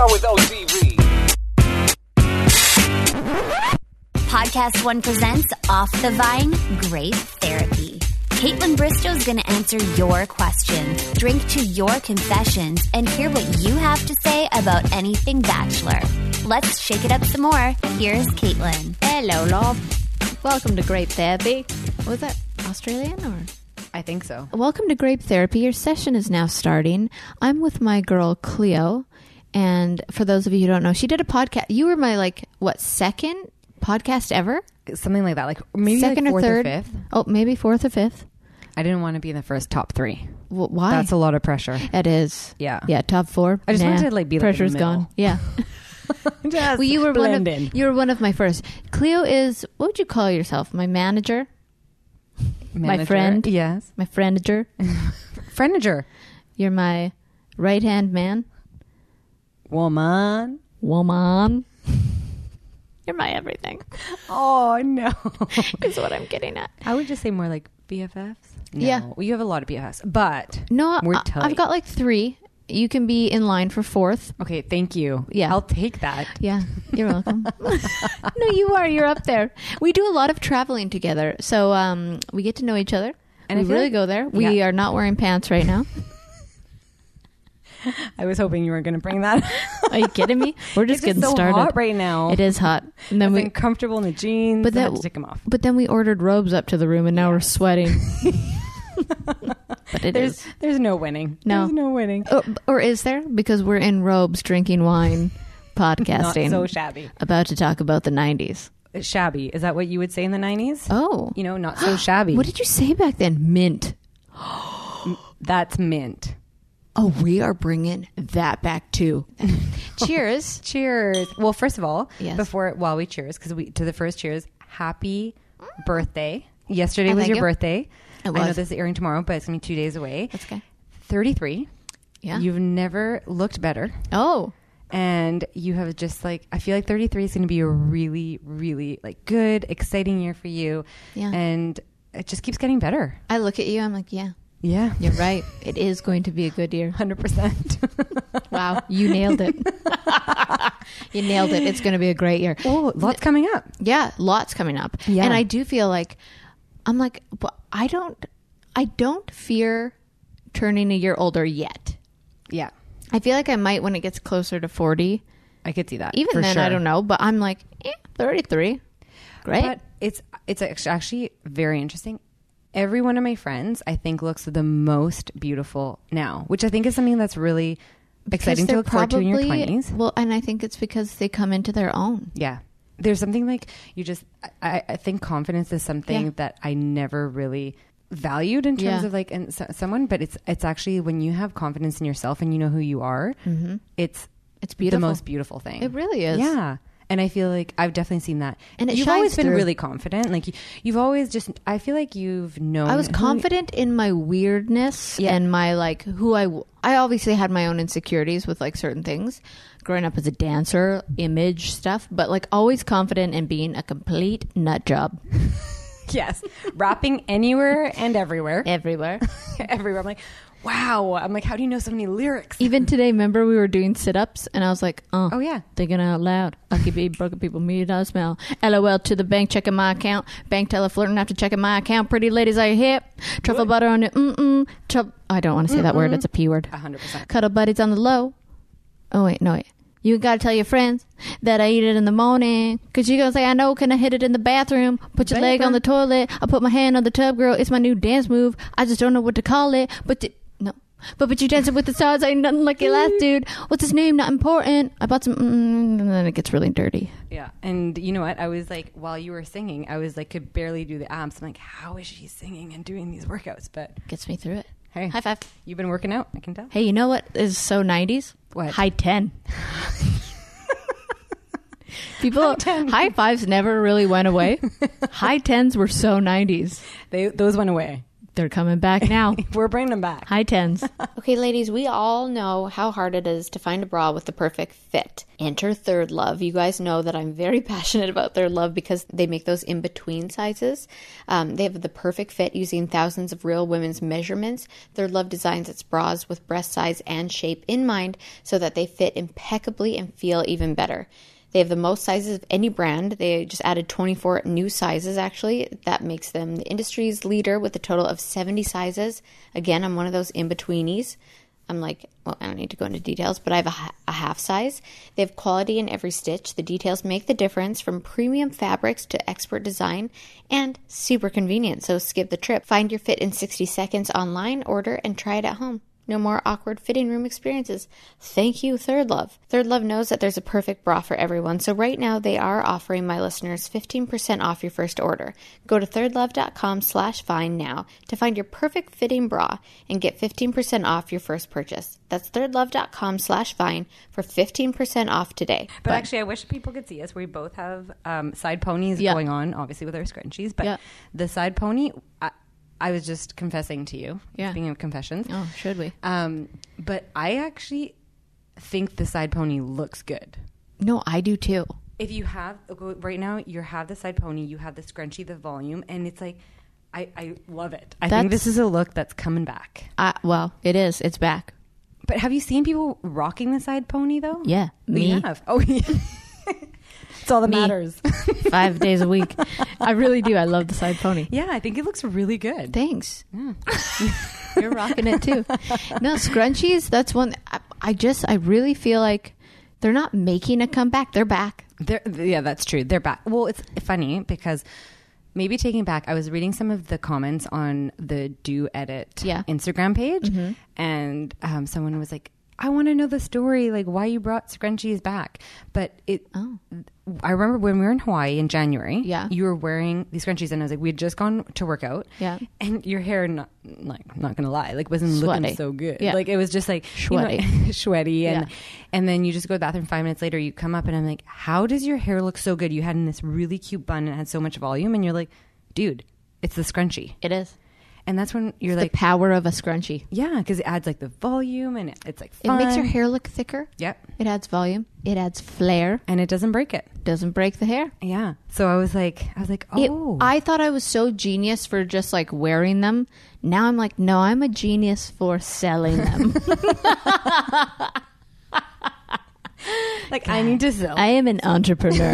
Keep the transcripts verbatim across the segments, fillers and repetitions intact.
start with O T V. Podcast One presents Off the Vine Grape Therapy. Caitlin Bristow's going to answer your questions, drink to your confessions, and hear what you have to say about anything Bachelor. Let's shake it up some more. Here's Caitlin. Hello, love. Welcome to Grape Therapy. Was that Australian or? I think so. Welcome to Grape Therapy. Your session is now starting. I'm with my girl, Cleo. And for those of you who don't know, she did a podcast. You were my, like, what, second podcast ever? Something like that. Like maybe second like fourth or third. or fifth. Oh, maybe fourth or fifth. I didn't want to be in the first top three. Well, why? That's a lot of pressure. It is. Yeah. Yeah, top four. I just nah, wanted to like be like pressure's in the middle. gone. Yeah. Just well, you were blend one of in. you were one of my first. Cleo is, what would you call yourself? My manager? Manager. My friend? Yes. My friendager? Friendager. You're my right-hand man? Woman. Woman. You're my everything. Oh, no. Is what I'm getting at. I would just say more like B F Fs. No. Yeah. Well, you have a lot of B F Fs, but No, we're I, tight. I've got like three. You can be in line for fourth. Okay, thank you. Yeah. I'll take that. Yeah, you're welcome. No, you are. You're up there. We do a lot of traveling together. So um, we get to know each other. And we I feel really like- go there. We Yeah. are not wearing pants right now. I was hoping you weren't going to bring that. Are you kidding me? We're just It's getting so started. hot right now. It is hot. And then I've we been comfortable in the jeans. But But I had that- to take them off. but then we ordered robes up to the room and now we're sweating. But it There's is. there's no winning. No. There's no winning. Or, or is there? Because we're in robes drinking wine, podcasting. Not so shabby. About to talk about the nineties. Shabby. Is that what you would say in the nineties? Oh. You know, not so shabby. What did you say back then? Mint. That's mint. Oh, we are bringing that back too. Cheers. Cheers. Well, first of all, Yes. before while we cheers, because we to the first cheers, happy birthday. Yesterday Oh, was thank your you. birthday. It I know was. this is airing tomorrow, but it's gonna be two days away. That's okay. thirty-three. Yeah. You've never looked better. Oh. And you have just like, I feel like thirty-three is going to be a really, really like good, exciting year for you. Yeah. And it just keeps getting better. I look at you, I'm like, yeah, Yeah. you're right. It is going to be a good year. one hundred percent. Wow. You nailed it. You nailed it. It's going to be a great year. Oh, lots coming up. Yeah. Lots coming up. Yeah. And I do feel like, I'm like, well, I don't, I don't fear turning a year older yet. Yeah. I feel like I might when it gets closer to forty. I could see that. Even for then, sure. I don't know. But I'm like, eh, thirty-three. Great. But it's it's act- actually very interesting. Every one of my friends, I think, looks the most beautiful now, which I think is something that's really exciting to they're look forward to in your probably- twenties. Well, and I think it's because they come into their own. Yeah. There's something like you just, I, I think confidence is something Yeah. that I never really valued in terms Yeah. of like in so, someone, but it's it's actually when you have confidence in yourself and you know who you are, Mm-hmm. it's It's beautiful. the most beautiful thing. It really is. Yeah. And I feel like I've definitely seen that. And it you've shines always been through. really confident. Like you, you've always just, I feel like you've known. I was who- confident in my weirdness Yeah. and my like who I w- I obviously had my own insecurities with like certain things growing up as a dancer, image stuff, but like always confident in being a complete nut job Yes. Rapping anywhere and everywhere. everywhere. everywhere. I'm like, wow. I'm like, how do you know so many lyrics? Even today, remember we were doing sit-ups and I was like, oh, Oh, yeah. thinking out loud. Lucky be broken people, me does smell. LOL to the bank, checking my account. Bank teller flirting after checking my account. Pretty ladies are hip. Truffle butter on it. Mm-mm. Tru- I don't want to say that word. It's a P word. A hundred percent. Cuddle buddies on the low. Oh, wait, no, wait. You got to tell your friends that I eat it in the morning. Because you're going to say, I know, can I hit it in the bathroom? Put your leg on the toilet. I put my hand on the tub, girl. It's my new dance move. I just don't know what to call it. But, th- no. But but you dancing with the stars ain't nothing like your last dude. What's his name? Not important. I bought some, mm, and then it gets really dirty. Yeah. And you know what? I was like, while you were singing, I was like, could barely do the abs. I'm like, how is she singing and doing these workouts? But Gets me through it. hey, High five. you've been working out. I can tell. Hey, you know what is so nineties? What? High ten. People, High ten. high fives never really went away. High tens were so nineties. They those went away. They're coming back now. We're bringing them back. High tens. Okay, ladies, we all know how hard it is to find a bra with the perfect fit. Enter Third Love. You guys know that I'm very passionate about Third Love because they make those in-between sizes. Um, they have the perfect fit using thousands of real women's measurements. Third Love designs its bras with breast size and shape in mind so that they fit impeccably and feel even better. They have the most sizes of any brand. They just added twenty-four new sizes, actually. That makes them the industry's leader with a total of seventy sizes. Again, I'm one of those in-betweenies. I'm like, well, I don't need to go into details, but I have a, a half size. They have quality in every stitch. The details make the difference, from premium fabrics to expert design, and super convenient. So skip the trip. Find your fit in sixty seconds online, order, and try it at home. No more awkward fitting room experiences. Thank you, Third Love. Third Love knows that there's a perfect bra for everyone, so right now they are offering my listeners fifteen percent off your first order. Go to thirdlove.com slash fine now to find your perfect fitting bra and get fifteen percent off your first purchase. That's thirdlove.com slash fine for fifteen percent off today. But, but actually, I wish people could see us. We both have um, side ponies yeah. going on, obviously, with our scrunchies. But yeah. the side pony... I, I was just confessing to you. Yeah. Speaking of confessions. Oh, should we? Um, but I actually think the side pony looks good. No, I do too. If you have, right now, you have the side pony, you have the scrunchie, the volume, and it's like, I, I love it. I That's, think this is a look that's coming back. Uh, well, it is. It's back. But have you seen people rocking the side pony, though? Yeah. Me. You have. Oh, yeah. It's all that Me. matters. Five days a week. I really do. I love the side pony. Yeah, I think it looks really good. Thanks. Yeah. You're rocking it too. No, scrunchies, that's one. I, I just, I really feel like they're not making a comeback. They're back. They're, yeah, that's true. They're back. Well, it's funny because maybe taking back, I was reading some of the comments on the Do Edit yeah. Instagram page, mm-hmm. and um, someone was like, I want to know the story, like why you brought scrunchies back. But it, oh. I remember when we were in Hawaii in January, yeah. you were wearing these scrunchies, and I was like, we had just gone to work out, yeah. and your hair, not like not gonna lie, like wasn't sweaty. Looking so good. Yeah. Like it was just like sweaty, you know, sweaty, and yeah. and then you just go to the bathroom. Five minutes later, you come up, and I'm like, how does your hair look so good? You had in this really cute bun and it had so much volume, and you're like, dude, it's the scrunchie. It is. And that's when you're it's like... the power of a scrunchie. Yeah, because it adds like the volume and it, it's like fun. It makes your hair look thicker. Yep. It adds volume. It adds flair. And it doesn't break it. Doesn't break the hair. Yeah. So I was like, I was like, oh. It, I thought I was so genius for just like wearing them. Now I'm like, no, I'm a genius for selling them. Like, God, I need to sell. I am an entrepreneur.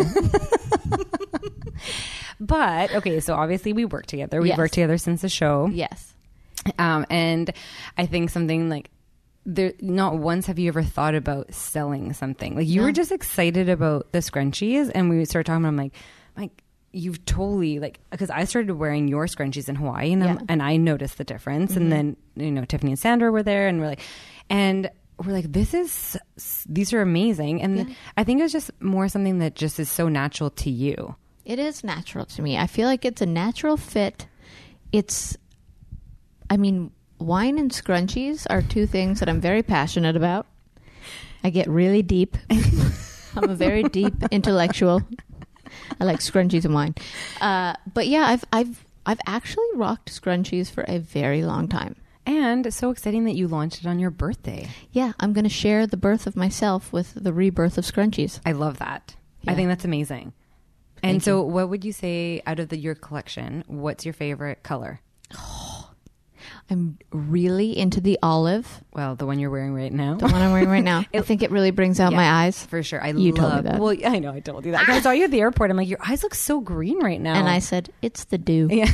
But, okay, so obviously we work together. We've yes. worked together since the show. Yes. Um, and I think something like, there, not once have you ever thought about selling something. Like, you no. were just excited about the scrunchies, and we started talking about, I'm like, like, you've totally, like, because I started wearing your scrunchies in Hawaii, and, yeah. and I noticed the difference. Mm-hmm. And then, you know, Tiffany and Sandra were there, and we're like, and we're like, this is, these are amazing. And yeah. I think it was just more something that just is so natural to you. It is natural to me. I feel like it's a natural fit. It's, I mean, wine and scrunchies are two things that I'm very passionate about. I get really deep. I'm a very deep intellectual. I like scrunchies and wine. Uh, but yeah, I've I've I've actually rocked scrunchies for a very long time. And it's so exciting that you launched it on your birthday. Yeah, I'm going to share the birth of myself with the rebirth of scrunchies. I love that. Yeah. I think that's amazing. Thank and so you. What would you say out of the your collection, what's your favorite color? Oh, I'm really into the olive. Well, the one you're wearing right now. The one I'm wearing right now. it, I think it really brings out yeah, my eyes. For sure. I you love, told me that. Well, I know I told you that. I saw you at the airport. I'm like, your eyes look so green right now. And I said, it's the dew. Yeah.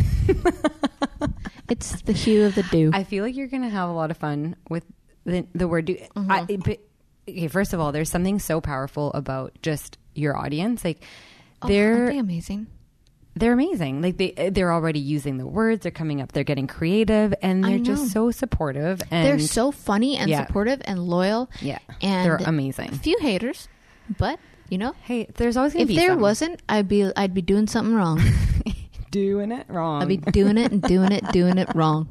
It's the hue of the dew. I feel like you're going to have a lot of fun with the, the word dew. Mm-hmm. I, but, okay, first of all, there's something so powerful about just your audience. Like, oh, they're aren't they amazing? They're amazing. Like they, they're already using the words. They're coming up. They're getting creative, and they're just so supportive. And they're so funny and yeah. supportive and loyal. Yeah, and they're amazing. A few haters, but you know, hey, there's always gonna if be there some. wasn't, I'd be I'd be doing something wrong. Doing it wrong. I'd be doing it and doing it, doing it wrong.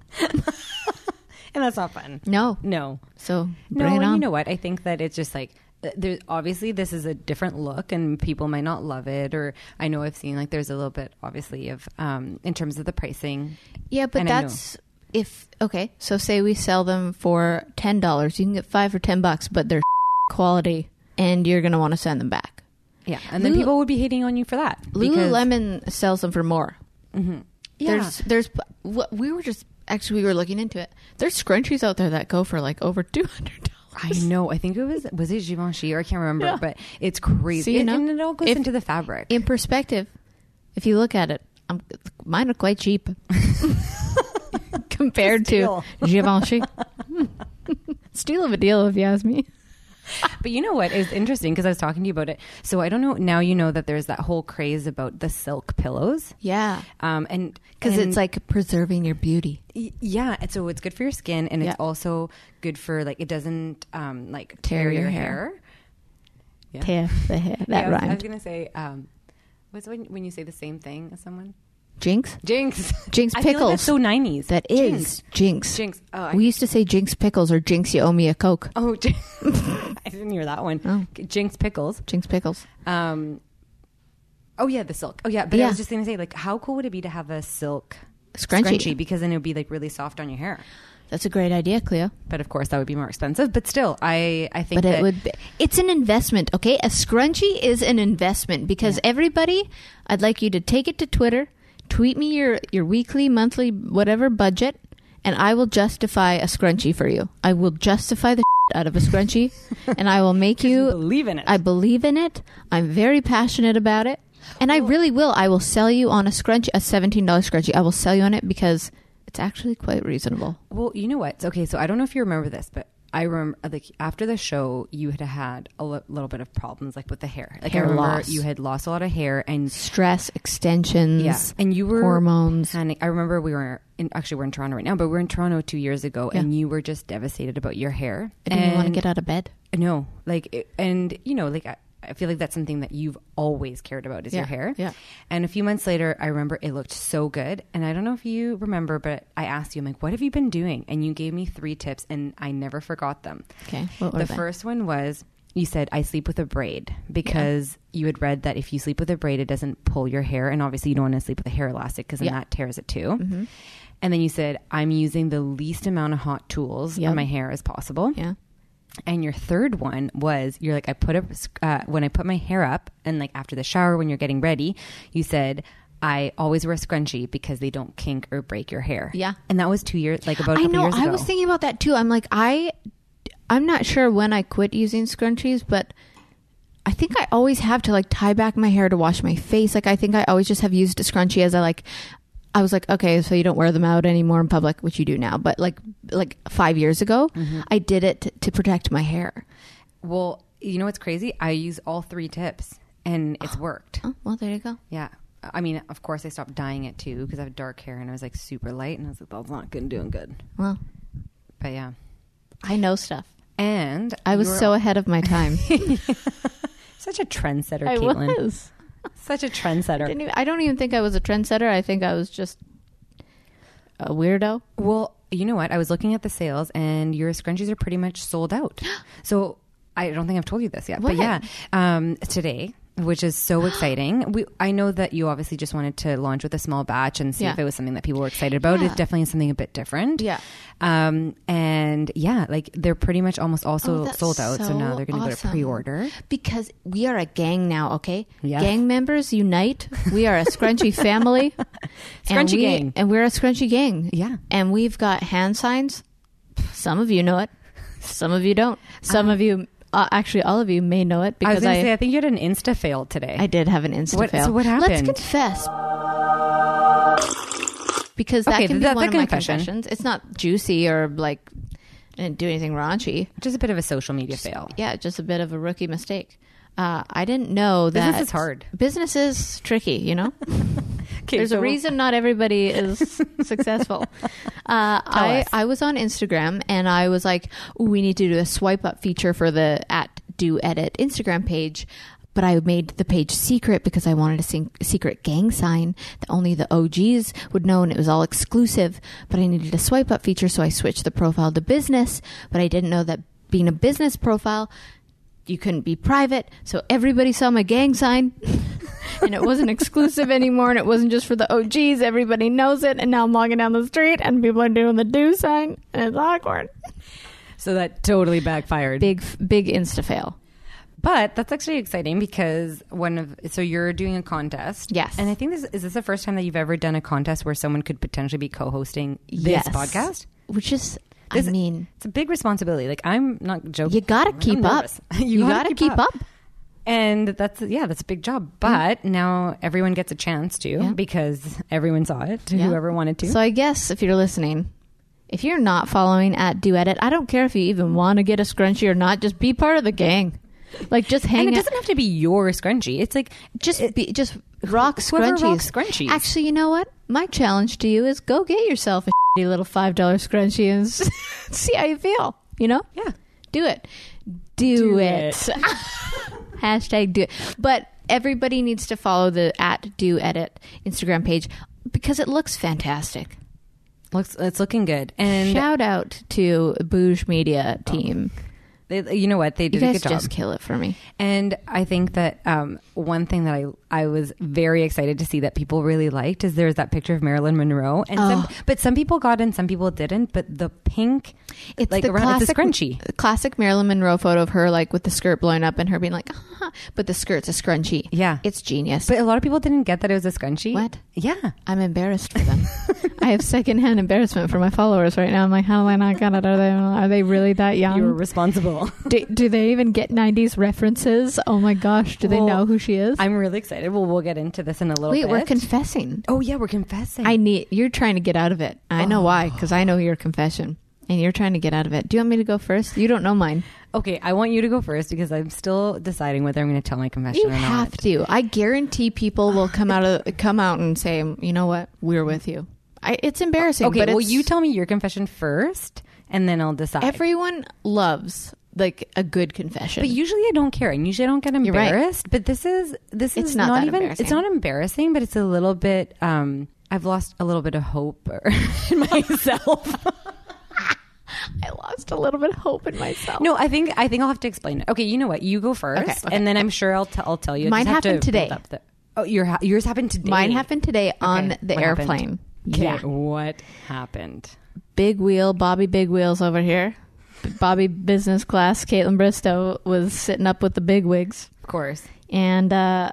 And that's not fun. No, no. So no, bring it and on. you know what? I think that it's just like. There, obviously this is a different look and people might not love it, or I know I've seen like there's a little bit obviously of um in terms of the pricing. Yeah, but and that's if okay, so say we sell them for ten dollars, you can get five for ten bucks, but they're quality, and you're gonna want to send them back. Yeah, and then Lulu- people would be hating on you for that. because- Lululemon sells them for more. Mm-hmm. Yeah. There's there's what we were just actually we were looking into it. There's scrunchies out there that go for like over two hundred dollars. I know. I think it was was it Givenchy or I can't remember, Yeah. but it's crazy. So, you It- know, and it all goes if- into the fabric. In perspective, if you look at it, um, mine are quite cheap compared to Givenchy. Steal of a deal, if you ask me. But you know what is interesting, because I was talking to you about it. So I don't know. Now you know that there's that whole craze about the silk pillows. Yeah, Um, and because and- it's like preserving your beauty. Y- yeah, and so it's good for your skin, and Yeah. it's also good for like it doesn't um like Tear tear, your your hair. hair. Yeah. Tear the hair. That Yeah, I was, I was rhymed. gonna say um, what's when when you say the same thing as someone? Jinx. Jinx. Jinx I feel like pickles. that's so nineties. That is Jinx. Jinx. Oh, I, We used to say Jinx pickles or Jinx, you owe me a Coke. oh, Jinx. I didn't hear that one. Oh. Jinx pickles. Jinx pickles. Um. Oh yeah, the silk. Oh yeah, but Yeah. I was just gonna say, like, how cool would it be to have a silk Scrunchie. Because then it would be like really soft on your hair. That's a great idea, Cleo. But of course, that would be more expensive. But still, I I think But that it would be, it's an investment, okay? A scrunchie is an investment because everybody, I'd like you to take it to Twitter, tweet me your, your weekly, monthly, whatever budget, and I will justify a scrunchie for you. I will justify the out of a scrunchie, and I will make you... believe in it. I believe in it. I'm very passionate about it. And I really will. I will sell you on a scrunchie, a seventeen dollars scrunchie. I will sell you on it because it's actually quite reasonable. Well, you know what? Okay, so I don't know if you remember this, but I remember like after the show, you had had a li- little bit of problems like with the hair. Like Hair I remember loss. you had lost a lot of hair and Stress, extensions, yeah, and you were hormones. panic. I remember we were in, actually we're in Toronto right now, but we were in Toronto two years ago, Yeah. and you were just devastated about your hair. I didn't even want to And- get out of bed. No, like, it- and you know, like I, I feel like that's something that you've always cared about is Yeah, your hair. yeah. And a few months later, I remember it looked so good. And I don't know if you remember, but I asked you, I'm like, what have you been doing? And you gave me three tips and I never forgot them. Okay. What were The they? first one was you said, I sleep with a braid because you had read that if you sleep with a braid, it doesn't pull your hair. And obviously you don't want to sleep with a hair elastic because then Yeah. that tears it too. Mm-hmm. And then you said, I'm using the least amount of hot tools Yep. on my hair as possible. Yeah. And your third one was you're like, I put a, uh, when I put my hair up and like after the shower, when you're getting ready, you said, I always wear a scrunchie because they don't kink or break your hair. Yeah. And that was two years, like about a I couple know. years ago. I was thinking about that too. I'm like, I, I'm not sure when I quit using scrunchies, but I think I always have to like tie back my hair to wash my face. Like, I think I always just have used a scrunchie as I like, I was like, okay, so you don't wear them out anymore in public, which you do now. But like, like five years ago, Mm-hmm. I did it to, to protect my hair. Well, you know what's crazy? I use all three tips and it's worked. Oh, well, there you go. Yeah. I mean, of course, I stopped dyeing it too because I have dark hair and I was like super light and I was like, that's not good, doing good. Well, But yeah. I know stuff. And I was you were so ahead of my time. such a trendsetter, I Caitlin. was. Such a trendsetter. Didn't even, I don't even think I was a trendsetter. I think I was just a weirdo. Well, you know what? I was looking at the sales and your scrunchies are pretty much sold out. So I don't think I've told you this yet, but What? yeah, um, today, which is so exciting. We, I know that you obviously just wanted to launch with a small batch and see Yeah. if it was something that people were excited about. Yeah. It's definitely something a bit different. Yeah. Um, and yeah, like they're pretty much almost also Oh, that's sold out. So, so now they're going to go to awesome. pre-order. Because we are a gang now, okay? Yeah. Gang members unite. We are a scrunchy family. and Scrunchy we- gang. And we're a scrunchy gang. Yeah. And we've got hand signs. Some of you know it. Some of you don't. Some of you, uh, actually all of you may know it I was because going to I, say, I think you had an Insta fail today. I did have an Insta What- fail. so what Let's happened? confess. Because that Okay, can be that- one that of my confession. confessions. It's not juicy or like, I didn't do anything raunchy. Just a bit of a social media fail. Yeah, just a bit of a rookie mistake. Uh, I didn't know that Business is hard. Business is tricky, you know. Okay, There's so- a reason not everybody is successful. Uh, I us. I was on Instagram and I was like, "Ooh, we need to do a swipe up feature for the at Do Edit Instagram page." But I made the page secret because I wanted a sing- secret gang sign that only the O Gs would know, and it was all exclusive. But I needed a swipe up feature, so I switched the profile to business. But I didn't know that being a business profile, you couldn't be private. So everybody saw my gang sign. and it wasn't exclusive anymore, and it wasn't just for the O Gs. Everybody knows it, and now I'm walking down the street, and people are doing the do sign, and it's awkward. So that totally backfired. Big, big Insta fail. But that's actually exciting because one of so you're doing a contest. Yes. And I think this is this the first time that you've ever done a contest where someone could potentially be co-hosting this Yes. podcast? Which is, This- I mean, It's a big responsibility. Like, I'm not joking. you gotta I'm keep up. nervous. You, gotta, keep, up. And that's, yeah, that's a big job. But now everyone gets a chance to Yeah. because everyone saw it, Yeah. whoever wanted to. So I guess if you're listening, if you're not following at Do Edit, I don't care if you even want to get a scrunchie or not. Just be part of the gang. Like, just hang and it out. doesn't have to be your scrunchie. It's like, Just be, just rock whoever scrunchies. rocks scrunchies. Actually, you know what? My challenge to you is go get yourself a shitty little five dollar scrunchie and s- see how you feel. You know? yeah. Do it. Do, Do it. it. Hashtag do it. But everybody needs to follow the at Do Edit Instagram page because it looks fantastic. Looks, it's looking good. And Shout out to Bouge Media team. they, you know what? They You did a guys good job. just kill it for me. And I think that um, one thing that I I was very excited to see that people really liked is there's that picture of Marilyn Monroe, and some, Oh. but some people got it and some people didn't. But the pink, It's like the around classic, it's a scrunchie. classic Marilyn Monroe photo of her like with the skirt blowing up and her being like, ah, but the skirt's a scrunchie. Yeah. It's genius. But a lot of people didn't get that it was a scrunchie. What? Yeah. I'm embarrassed for them. I have secondhand embarrassment for my followers right now. I'm like, how do I not get it? Are they are they really that young? You were responsible. do, do they even get nineties references? Oh my gosh, do they Well, know who she is? I'm really excited. Well, we'll get into this in a little Wait, bit. we're confessing. oh yeah, we're confessing. I need. You're trying to get out of it. I know why, because I know your confession, and you're trying to get out of it. Do you want me to go first? You don't know mine. okay, I want you to go first because I'm still deciding whether I'm going to tell my confession You or not. have to. I guarantee people will come out of come out and say, you know what, we're with you. I, it's embarrassing. Okay, but well, it's, you tell me your confession first, and then I'll decide. everyone loves like a good confession. But usually I don't care, and usually I don't get You're right. embarrassed. But this is this It's is not not, that even. embarrassing. It's not embarrassing, but it's a little bit. Um, I've lost a little bit of hope in myself. I lost a little bit of hope in myself. No, I think I think I'll have to explain it. Okay, you know what? You go first, Okay, okay, and then I'm sure I'll t- I'll tell you. I Mine just have to happened today. build up the- oh, your ha- yours happened today. Mine happened today on Okay, the what happened? airplane. Okay, Yeah. what happened? Big wheel, Bobby Big Wheels over here. Bobby business class, Caitlin Bristow was sitting up with the big wigs. Of course. And uh,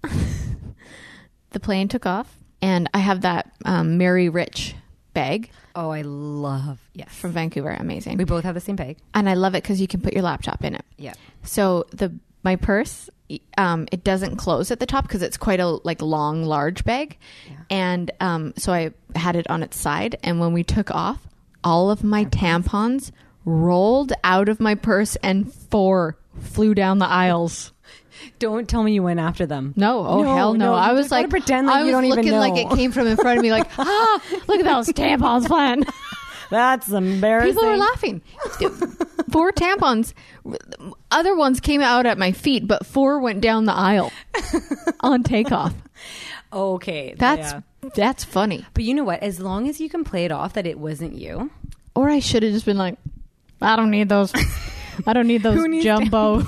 the plane took off. And I have that um, Mary Rich bag Oh, I love yes. from Vancouver. Amazing. We both have the same bag. And I love it because you can put your laptop in it. Yeah. So the my purse, um, it doesn't close at the top because it's quite a like long, large bag. Yeah. And um, so I had it on its side. And when we took off, all of my tampons rolled out of my purse and four flew down the aisles. Don't tell me you went after them. No, oh No, hell no! no, I you was just gotta like, pretend like I you was don't even looking like know. it came from in front of me, like, ah, look at those tampons flying. That's embarrassing. People were laughing. Four tampons. Other ones came out at my feet, but four went down the aisle on takeoff. Okay. That's yeah. that's funny. But you know what? As long as you can play it off that it wasn't you. Or I should have just been like, I don't need those. I don't need those Who needs jumbo.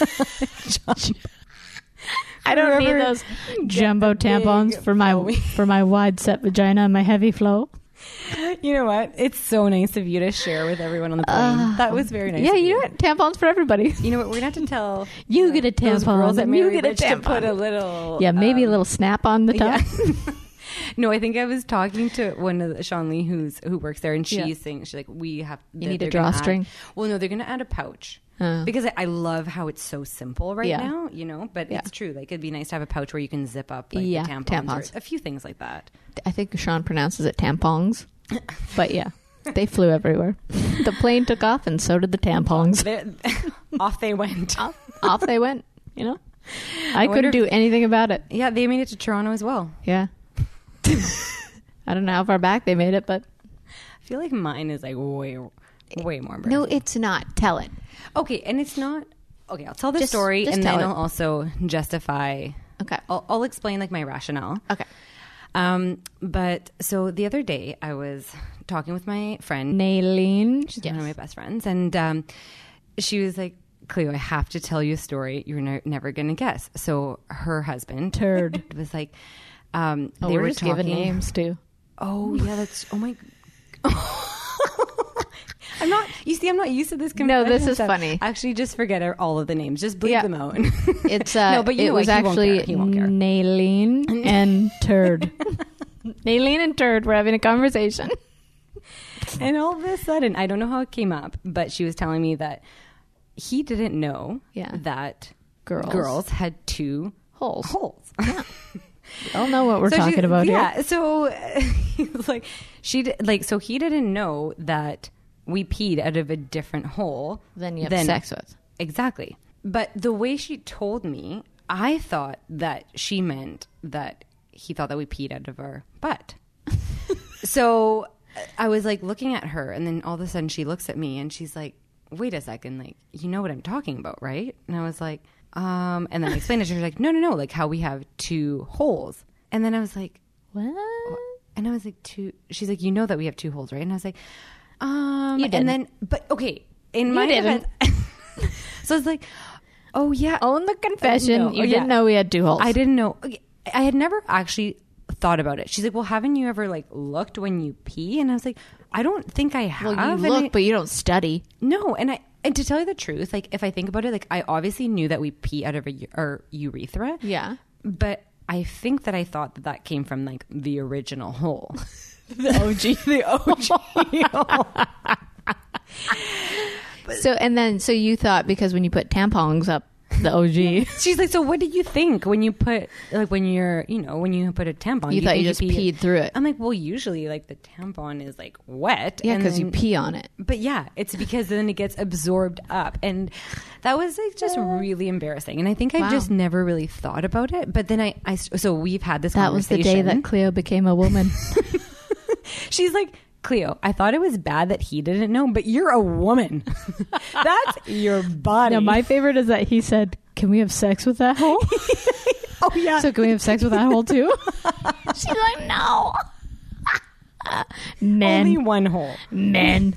I don't need Whoever those jumbo the big tampons for my flowy. for my wide set vagina and my heavy flow. You know what? It's so nice of you to share with everyone on the plane. Uh, that was very nice. Yeah, of you know what? Tampons for everybody. You know what? We're gonna have to tell You get a those girls tampon. at And you Mary get a Rich to tampon. put a little. Yeah, maybe a um, little snap on the top. Yeah. No, I think I was talking to one of the, Sean Lee, who's who works there, and she's Yeah. saying she's like, we have. You need a they're gonna drawstring? add- Well, no, they're going to add a pouch. Uh. Because I, I love how it's so simple right Yeah. now, you know. But Yeah. it's true; like it'd be nice to have a pouch where you can zip up like Yeah, the tampons, tampons. or a few things like that. I think Sean pronounces it tampons. But yeah, they flew everywhere. The plane took off and so did the tampons. They're- Off they went. off, off they went, you know? I, wonder couldn't do anything about it. Yeah, they made it to Toronto as well. Yeah. I don't know how far back they made it, but I feel like mine is like way, way more. no, it's not. Tell it. Okay, and it's not. Okay, I'll tell the Just- story, just and tell then it. I'll also justify. Okay. I'll, I'll explain like my rationale. Okay. Um, but so the other day I was talking with my friend. Nailene. She's one of my best friends, and um, she was like Cleo, I have to tell you a story you're ne- never going to guess. So her husband Turd. was like, um, Oh, they we're were just talking. giving names too. Oh yeah, that's, oh my. I'm not, you see, I'm not used to this. No, this confession is stuff. funny. Actually, just forget all of the names. Just bleep Yeah. them out. It's uh, No, but you it know was what? He won't actually care. He won't care. Naylene and Turd. Naylene and Turd were having a conversation. And all of a sudden, I don't know how it came up, but she was telling me that he didn't know Yeah. that Girls. girls had two Holes. holes. We all know what we're So she- talking about yeah, here. so uh, he was like, she did, like, so he didn't know that we peed out of a different hole Then you have than- sex with. Exactly. But the way she told me, I thought that she meant that he thought that we peed out of our butt. So I was like looking at her, and then all of a sudden she looks at me and she's like, wait a second, like, you know what I'm talking about, right? And I was like, um, and then I explained it to her, like, no, no, no, like how we have two holes. And then I was like, What? and I was like, two, she's like, you know that we have two holes, right? And I was like, um, You didn't. and then, but okay, in my didn't. defense, so I was like, oh yeah, Own the confession. No, you oh, didn't yeah. know we had two holes. I didn't know. Okay, I had never actually thought about it. She's like, well, haven't you ever like looked when you pee? And I was like, I don't think I have. Well, you And look, I- but you don't study. no, and I and to tell you the truth, like if I think about it, like I obviously knew that we pee out of a, our urethra. Yeah. But I think that I thought that that came from like the original hole. The O G. the O G hole. So, and then, so you thought because when you put tampons up the O G, She's like, so what did you think when you put like when you're you know when you put a tampon? you thought you think just peed through it. I'm like, well, usually like the tampon is like wet. Yeah, and because you then- pee on it. But yeah, it's because then it gets absorbed up, and that was like just really embarrassing. And I think I Wow. just never really thought about it. But then I, I so we've had this. That was the day conversation. that Cleo became a woman. She's like, Cleo, I thought it was bad that he didn't know, but you're a woman. That's your body. Now, my favorite is that he said, "Can we have sex with that hole?" oh yeah. So can we have sex with that hole too? She's like, no. Men, Only one hole. men,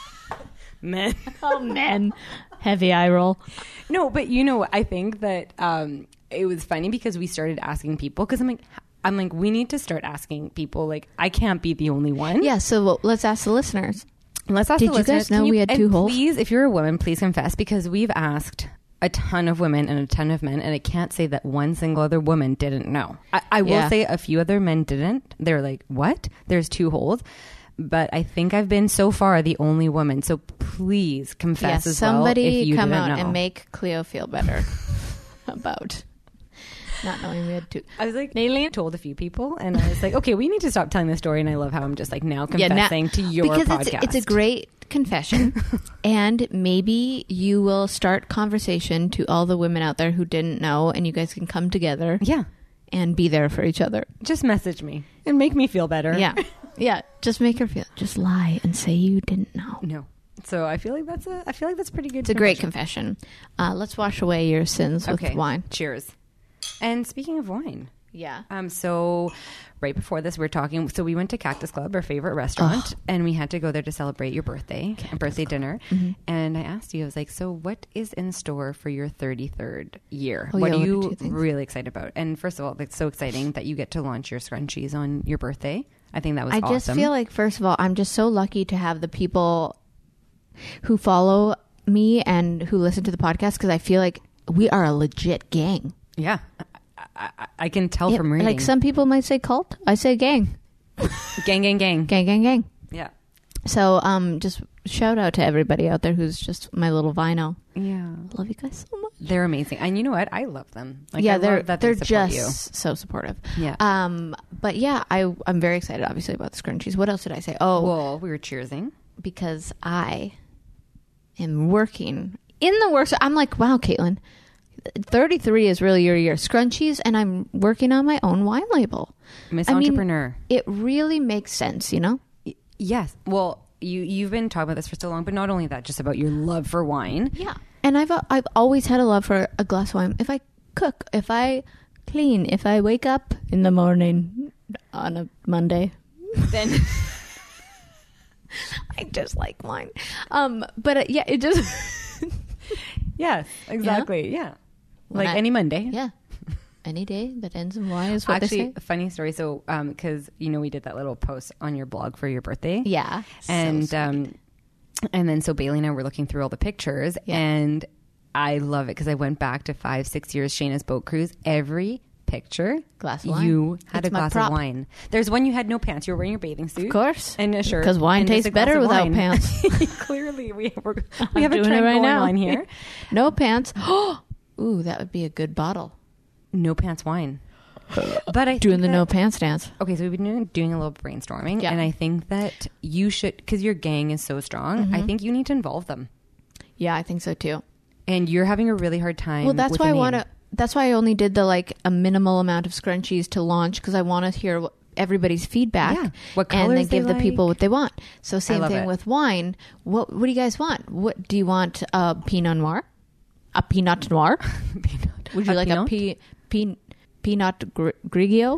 Men. oh men. Heavy eye roll. No, but you know, I think that um, it was funny because we started asking people because I'm like, I'm like, we need to start asking people. Like, I can't be the only one. Yeah. So well, let's ask the listeners. Let's ask Did the you guys listeners, know can we had and two holes? Please, if you're a woman, please confess because we've asked a ton of women and a ton of men, and I can't say that one single other woman didn't know. I, I will Yeah. say a few other men didn't. They're like, what? There's two holes. But I think I've been so far the only woman. So please confess Yeah, as well somebody if you come didn't out know. and make Cleo feel better about not knowing we had two. I was like, Naylene? told a few people, and I was like, okay, we need to stop telling this story. And I love how I'm just like now Yeah, now- confessing to your because podcast. It's, it's a great confession, and maybe you will start conversation to all the women out there who didn't know, and you guys can come together yeah. and be there for each other. Just message me and make me feel better. Yeah, yeah. Just make her feel. Just lie and say you didn't know. No. So I feel like that's a. I feel like that's pretty good. It's a great confession. Uh, let's wash away your sins with Okay. wine. Cheers. And speaking of wine, Yeah. um, so right before this, we are talking. So we went to Cactus Club, our favorite restaurant, and we had to go there to celebrate your birthday, a birthday dinner. Mm-hmm. And I asked you, I was like, so what is in store for your thirty-third year? Oh, what yeah, are what are you two things? really excited about? And first of all, it's so exciting that you get to launch your scrunchies on your birthday. I think that was I awesome. just feel like, first of all, I'm just so lucky to have the people who follow me and who listen to the podcast because I feel like we are a legit gang. yeah, I, I, I can tell Yeah, from reading. like some people might say cult. I say gang. gang, gang, gang. Gang, gang, gang. Yeah. So um, just shout out to everybody out there who's just my little Vino. Yeah. Love you guys so much. They're amazing. And you know what? I love them. Like, yeah, I they're love that they're they support just so supportive. Yeah. Um, but yeah, I I'm very excited, obviously, about the scrunchies. What else did I say? Oh, you. Well, we were cheersing. because I am working in the works. I'm like, wow, Caitlin, thirty-three is really your year. Scrunchies, and I'm working on my own wine label. Miss I mean, Entrepreneur. It really makes sense, you know? Y- yes. Well, you, you've been talking about this for so long, but not only that, just about your love for wine. Yeah. And I've I've always had a love for a glass of wine. If I cook, if I clean, if I wake up in the morning on a Monday, Then I just like wine. Um, but uh, yeah, it just Yes, exactly. Yeah. When Like I- any Monday. Yeah. Any day that ends in Y is what Actually, they say. a funny story. So, um, because you know we did that little post on your blog for your birthday. Yeah. And So um, and then so Bailey and I were looking through all the pictures, Yeah. and I love it because I went back to five, six years Shayna's boat cruise. Every picture, Glass of wine. you had It's a my glass prop. of wine. There's one you had no pants. You were wearing your bathing suit, Of course. and a shirt. 'Cause wine and just tastes a glass better of without wine. pants. Clearly, we we're, we I'm have a doing trend it right going now. on here. No pants. Ooh, that would be a good bottle. No pants wine. But I Doing think the that- no pants dance. Okay, so we've been doing, doing a little brainstorming, Yeah. and I think that you should, because your gang is so strong, Mm-hmm. I think you need to involve them. Yeah, I think so too. And you're having a really hard time. Well, that's with why a I name. want to. That's why I only did the like a minimal amount of scrunchies to launch because I want to hear what everybody's feedback. Yeah. What and then colors they give the people like. what they want. So same love thing it. with wine. What What do you guys want? What do you want? A Pinot Noir, a Pinot Noir. Would you A like Pinot? a P, P, Pinot Gr- Grigio,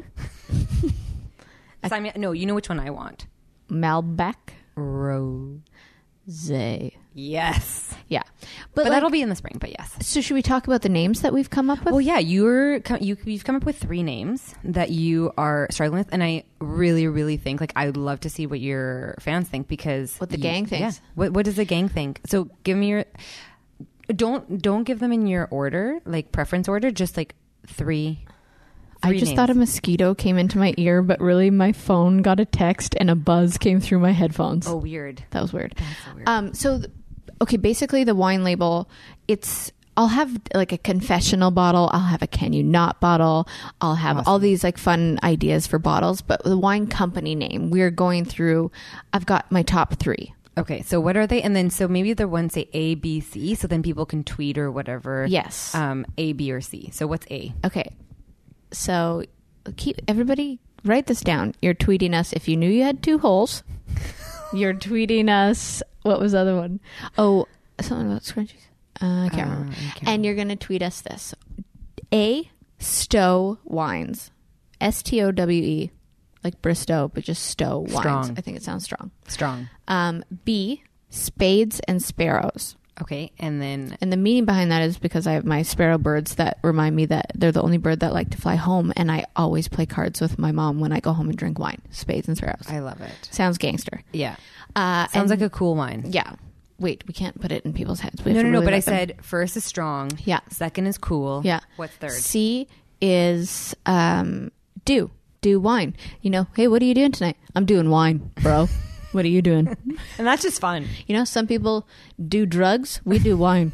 Sign me- no, you know which one I want. Malbec, Rose. Zay? Yes. Yeah, But, but, like, that'll be in the spring, but yes. So should we talk about the names that we've come up with? Well, yeah, you're co- you, you've come up with three names that you are struggling with, and I really, really think like I would love to see what your fans think because What the you- gang thinks. Yeah. What What does the gang think? So give me your don't don't give them in your order, like preference order, just like three. I three just names. thought a mosquito came into my ear, but really my phone got a text and a buzz came through my headphones. Oh, weird. That was weird. That's so weird. Um, so, th- okay, basically the wine label, it's, I'll have like a confessional bottle. I'll have a can you not bottle. I'll have all these like fun ideas for bottles, but the wine company name, we're going through, I've got my top three. Okay, so what are they? And then so maybe the ones say A, B, C, so then people can tweet or whatever. Yes. Um, A, B, or C. So what's A? Okay. So keep everybody write this down. You're tweeting us if you knew you had two holes. You're tweeting us. What was the other one? Oh, something about scrunchies. Uh, I can't Uh, remember. I can't And you're going to tweet us this. A, Stowe Wines. S T O W E. Like Bristow, but just Stowe Wines. Strong. I think it sounds strong. Strong. Um, B, Spades and Sparrows. Okay, and then And the meaning behind that is because I have my sparrow birds that remind me that they're the only bird that like to fly home. And I always play cards with my mom when I go home and drink wine. Spades and sparrows. I love it. Sounds gangster. Yeah. Uh, Sounds and- like a cool wine. Yeah. Wait, we can't put it in people's heads. We have No, to no, no. really But I let them- said first is strong. Yeah. Second is cool. Yeah. What's third? C is um, do. Do wine. You know, hey, what are you doing tonight? I'm doing wine, bro. What are you doing? And that's just fun. You know, some people do drugs. We do wine.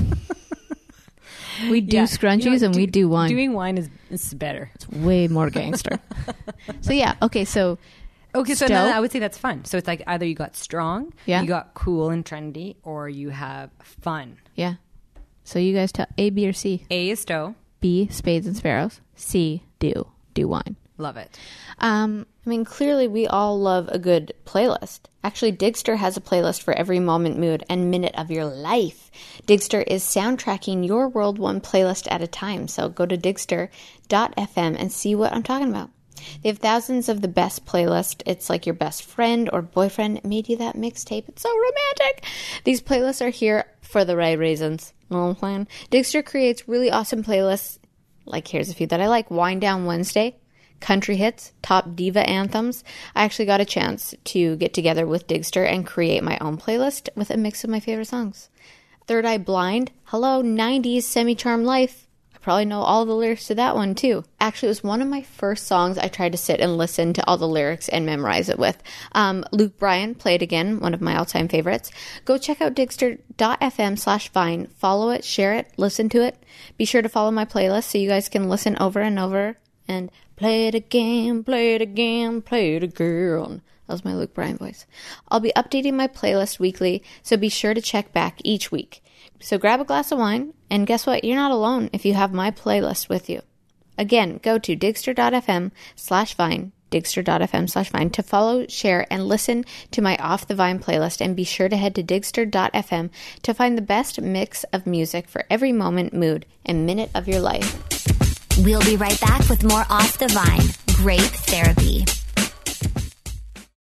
we do Yeah. scrunchies You know what, and we do wine. Doing wine is, is better. It's way more gangster. So yeah, okay, so Okay, so Stowe? then I would say that's fun. So it's like either you got strong, Yeah. you got cool and trendy, or you have fun. yeah. So you guys tell A, B, or C. A is Stowe. B, spades and sparrows. C, do. Do wine. Love it. Um, I mean, clearly we all love a good playlist. Actually, Digster has a playlist for every moment, mood, and minute of your life. Digster is soundtracking your world one playlist at a time. So go to digster dot f m and see what I'm talking about. They have thousands of the best playlists. It's like your best friend or boyfriend made you that mixtape. It's so romantic. These playlists are here for the right reasons. Know what I'm saying? Digster creates really awesome playlists. Like, here's a few that I like. Wind Down Wednesday, Country Hits, Top Diva Anthems. I actually got a chance to get together with Digster and create my own playlist with a mix of my favorite songs. Third Eye Blind, Hello, nineties Semi-Charmed Life. I probably know all the lyrics to that one too. Actually, it was one of my first songs I tried to sit and listen to all the lyrics and memorize it with. Um, Luke Bryan, Play It Again, one of my all-time favorites. Go check out digster dot f m slash vine. Follow it, share it, listen to it. Be sure to follow my playlist so you guys can listen over and over and play it again, play it again, play it again. That was my Luke Bryan voice. I'll be updating my playlist weekly, so be sure to check back each week. So grab a glass of wine, and guess what? You're not alone if you have my playlist with you. Again, go to digster dot f m slash vine, digster dot f m slash vine to follow, share, and listen to my Off the Vine playlist, and be sure to head to digster dot f m to find the best mix of music for every moment, mood, and minute of your life. We'll be right back with more Off the Vine. Grape Therapy.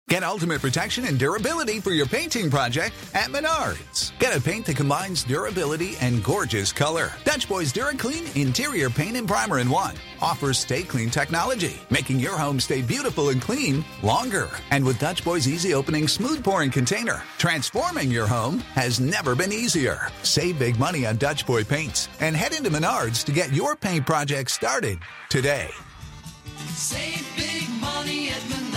Get ultimate protection and durability for your painting project at Menards. Get a paint that combines durability and gorgeous color. Dutch Boys DuraClean Interior Paint and Primer in one offers Stay Clean technology, making your home stay beautiful and clean longer. And with Dutch Boys Easy Opening Smooth Pouring Container, transforming your home has never been easier. Save big money on Dutch Boy paints and head into Menards to get your paint project started today. Save big money at Menards.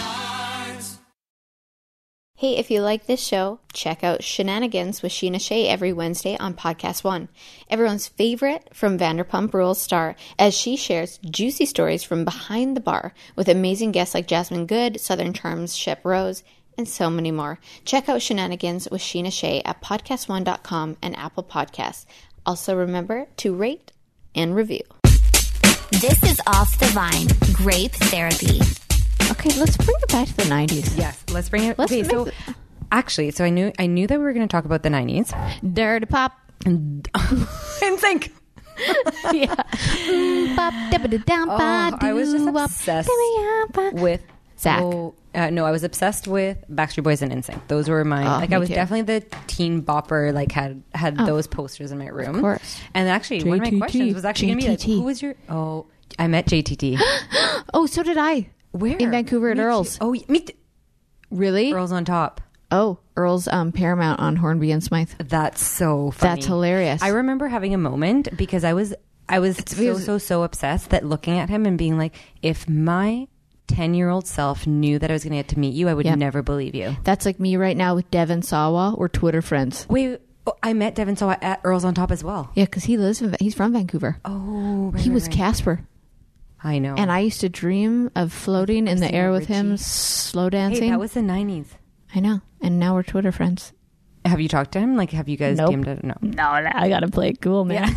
Hey, if you like this show, check out Shenanigans with Sheena Shea every Wednesday on Podcast One. Everyone's favorite from Vanderpump Rules star, as she shares juicy stories from behind the bar with amazing guests like Jasmine Good, Southern Charms, Shep Rose, and so many more. Check out Shenanigans with Sheena Shea at podcast one dot com and Apple Podcasts. Also remember to rate and review. This is Off the Vine, Grape Therapy. Okay, let's bring it back to the nineties. Yes, let's bring it. Let's okay, make so the- actually, so I knew I knew that we were going to talk about the nineties. Dirty pop. In sync. Yeah. Bop, dabba-da-dum, Oh, I was just ba-doo-wop, obsessed dabba-yabba. with Zach. Oh, uh, no, I was obsessed with Backstreet Boys and N Sync. Those were my Oh, like. me I was too. definitely the teen bopper. Like had had Oh, those posters in my room. of course. And actually, one of my J T T. questions was actually going to be like, J T T. "Who was your?" Oh, I met J T T. Oh, so did I. Where In Vancouver at Me too. Earl's. Oh, me. T- Really? Earl's on top. Oh, Earl's um, Paramount on Hornby and Smythe. That's so funny. That's hilarious. I remember having a moment because I was I was so because- so so obsessed that looking at him and being like, if my ten-year-old self knew that I was going to get to meet you, I would Yep. never believe you. That's like me right now with Devin Sawa. We're Twitter friends. Wait, oh, I met Devin Sawa at Earl's on top as well. Yeah, because he lives in, he's from Vancouver. Oh, right, he right, was right. Casper. I know. And I used to dream of floating in the Christina air with him, Ricci. slow dancing. Hey, that was the nineties. I know. And now we're Twitter friends. Have you talked to him? Like, have you guys Nope. D M'd it? No. No, I got to play it cool, man.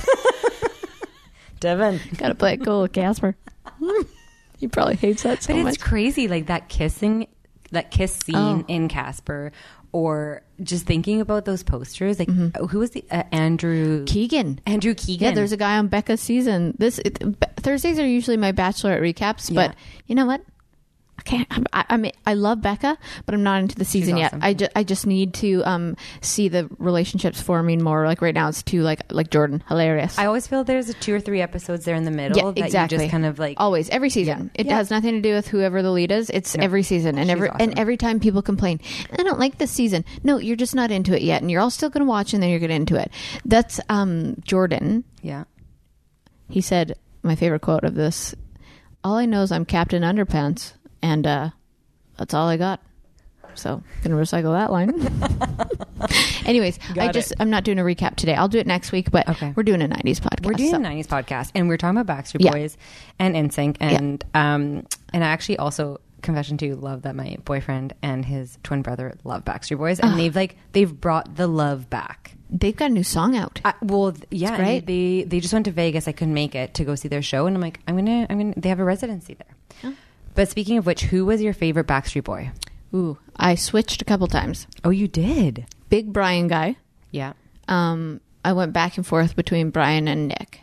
Devin. Got to play it cool with Casper. He probably hates that so But it's much. crazy, like that kissing, that kiss scene Oh. in Casper, or just thinking about those posters. Like, who was the uh, Andrew Keegan. Andrew Keegan? Yeah, there's a guy on Becca's season. This it, B- Thursdays are usually my Bachelorette recaps, but Yeah. you know what? I can't. I, I mean, I love Becca, but I'm not into the season yet. awesome. I, ju- I just need to um see the relationships forming more. Like right now, it's two like like Jordan, hilarious. I always feel there's a two or three episodes there in the middle yeah, that exactly. you just kind of like. always every season. It Yeah. has nothing to do with whoever the lead is. It's No. every season, and She's every awesome. and every time people complain, I don't like this season. No, you're just not into it yet, and you're all still going to watch, and then you're going to into it. That's um Jordan. Yeah. He said, my favorite quote of this: "All I know is I'm Captain Underpants, and uh, that's all I got." So, gonna recycle that line. Anyways, I Got just it. I'm not doing a recap today. I'll do it next week, but Okay. we're doing a nineties podcast. We're doing so. a nineties podcast, and we're talking about Backstreet Yeah. Boys and N Sync, and um, and I actually also confession to love that my boyfriend and his twin brother love Backstreet Boys, and they've like they've brought the love back. They've got a new song out. I, well, th- yeah, great. and they they just went to Vegas. I couldn't make it to go see their show, and I'm like, I'm gonna, I'm gonna. They have a residency there. But speaking of which, who was your favorite Backstreet Boy? Ooh, I switched a couple times. Oh, you did. Big Brian guy. Yeah, Um, I went back and forth between Brian and Nick.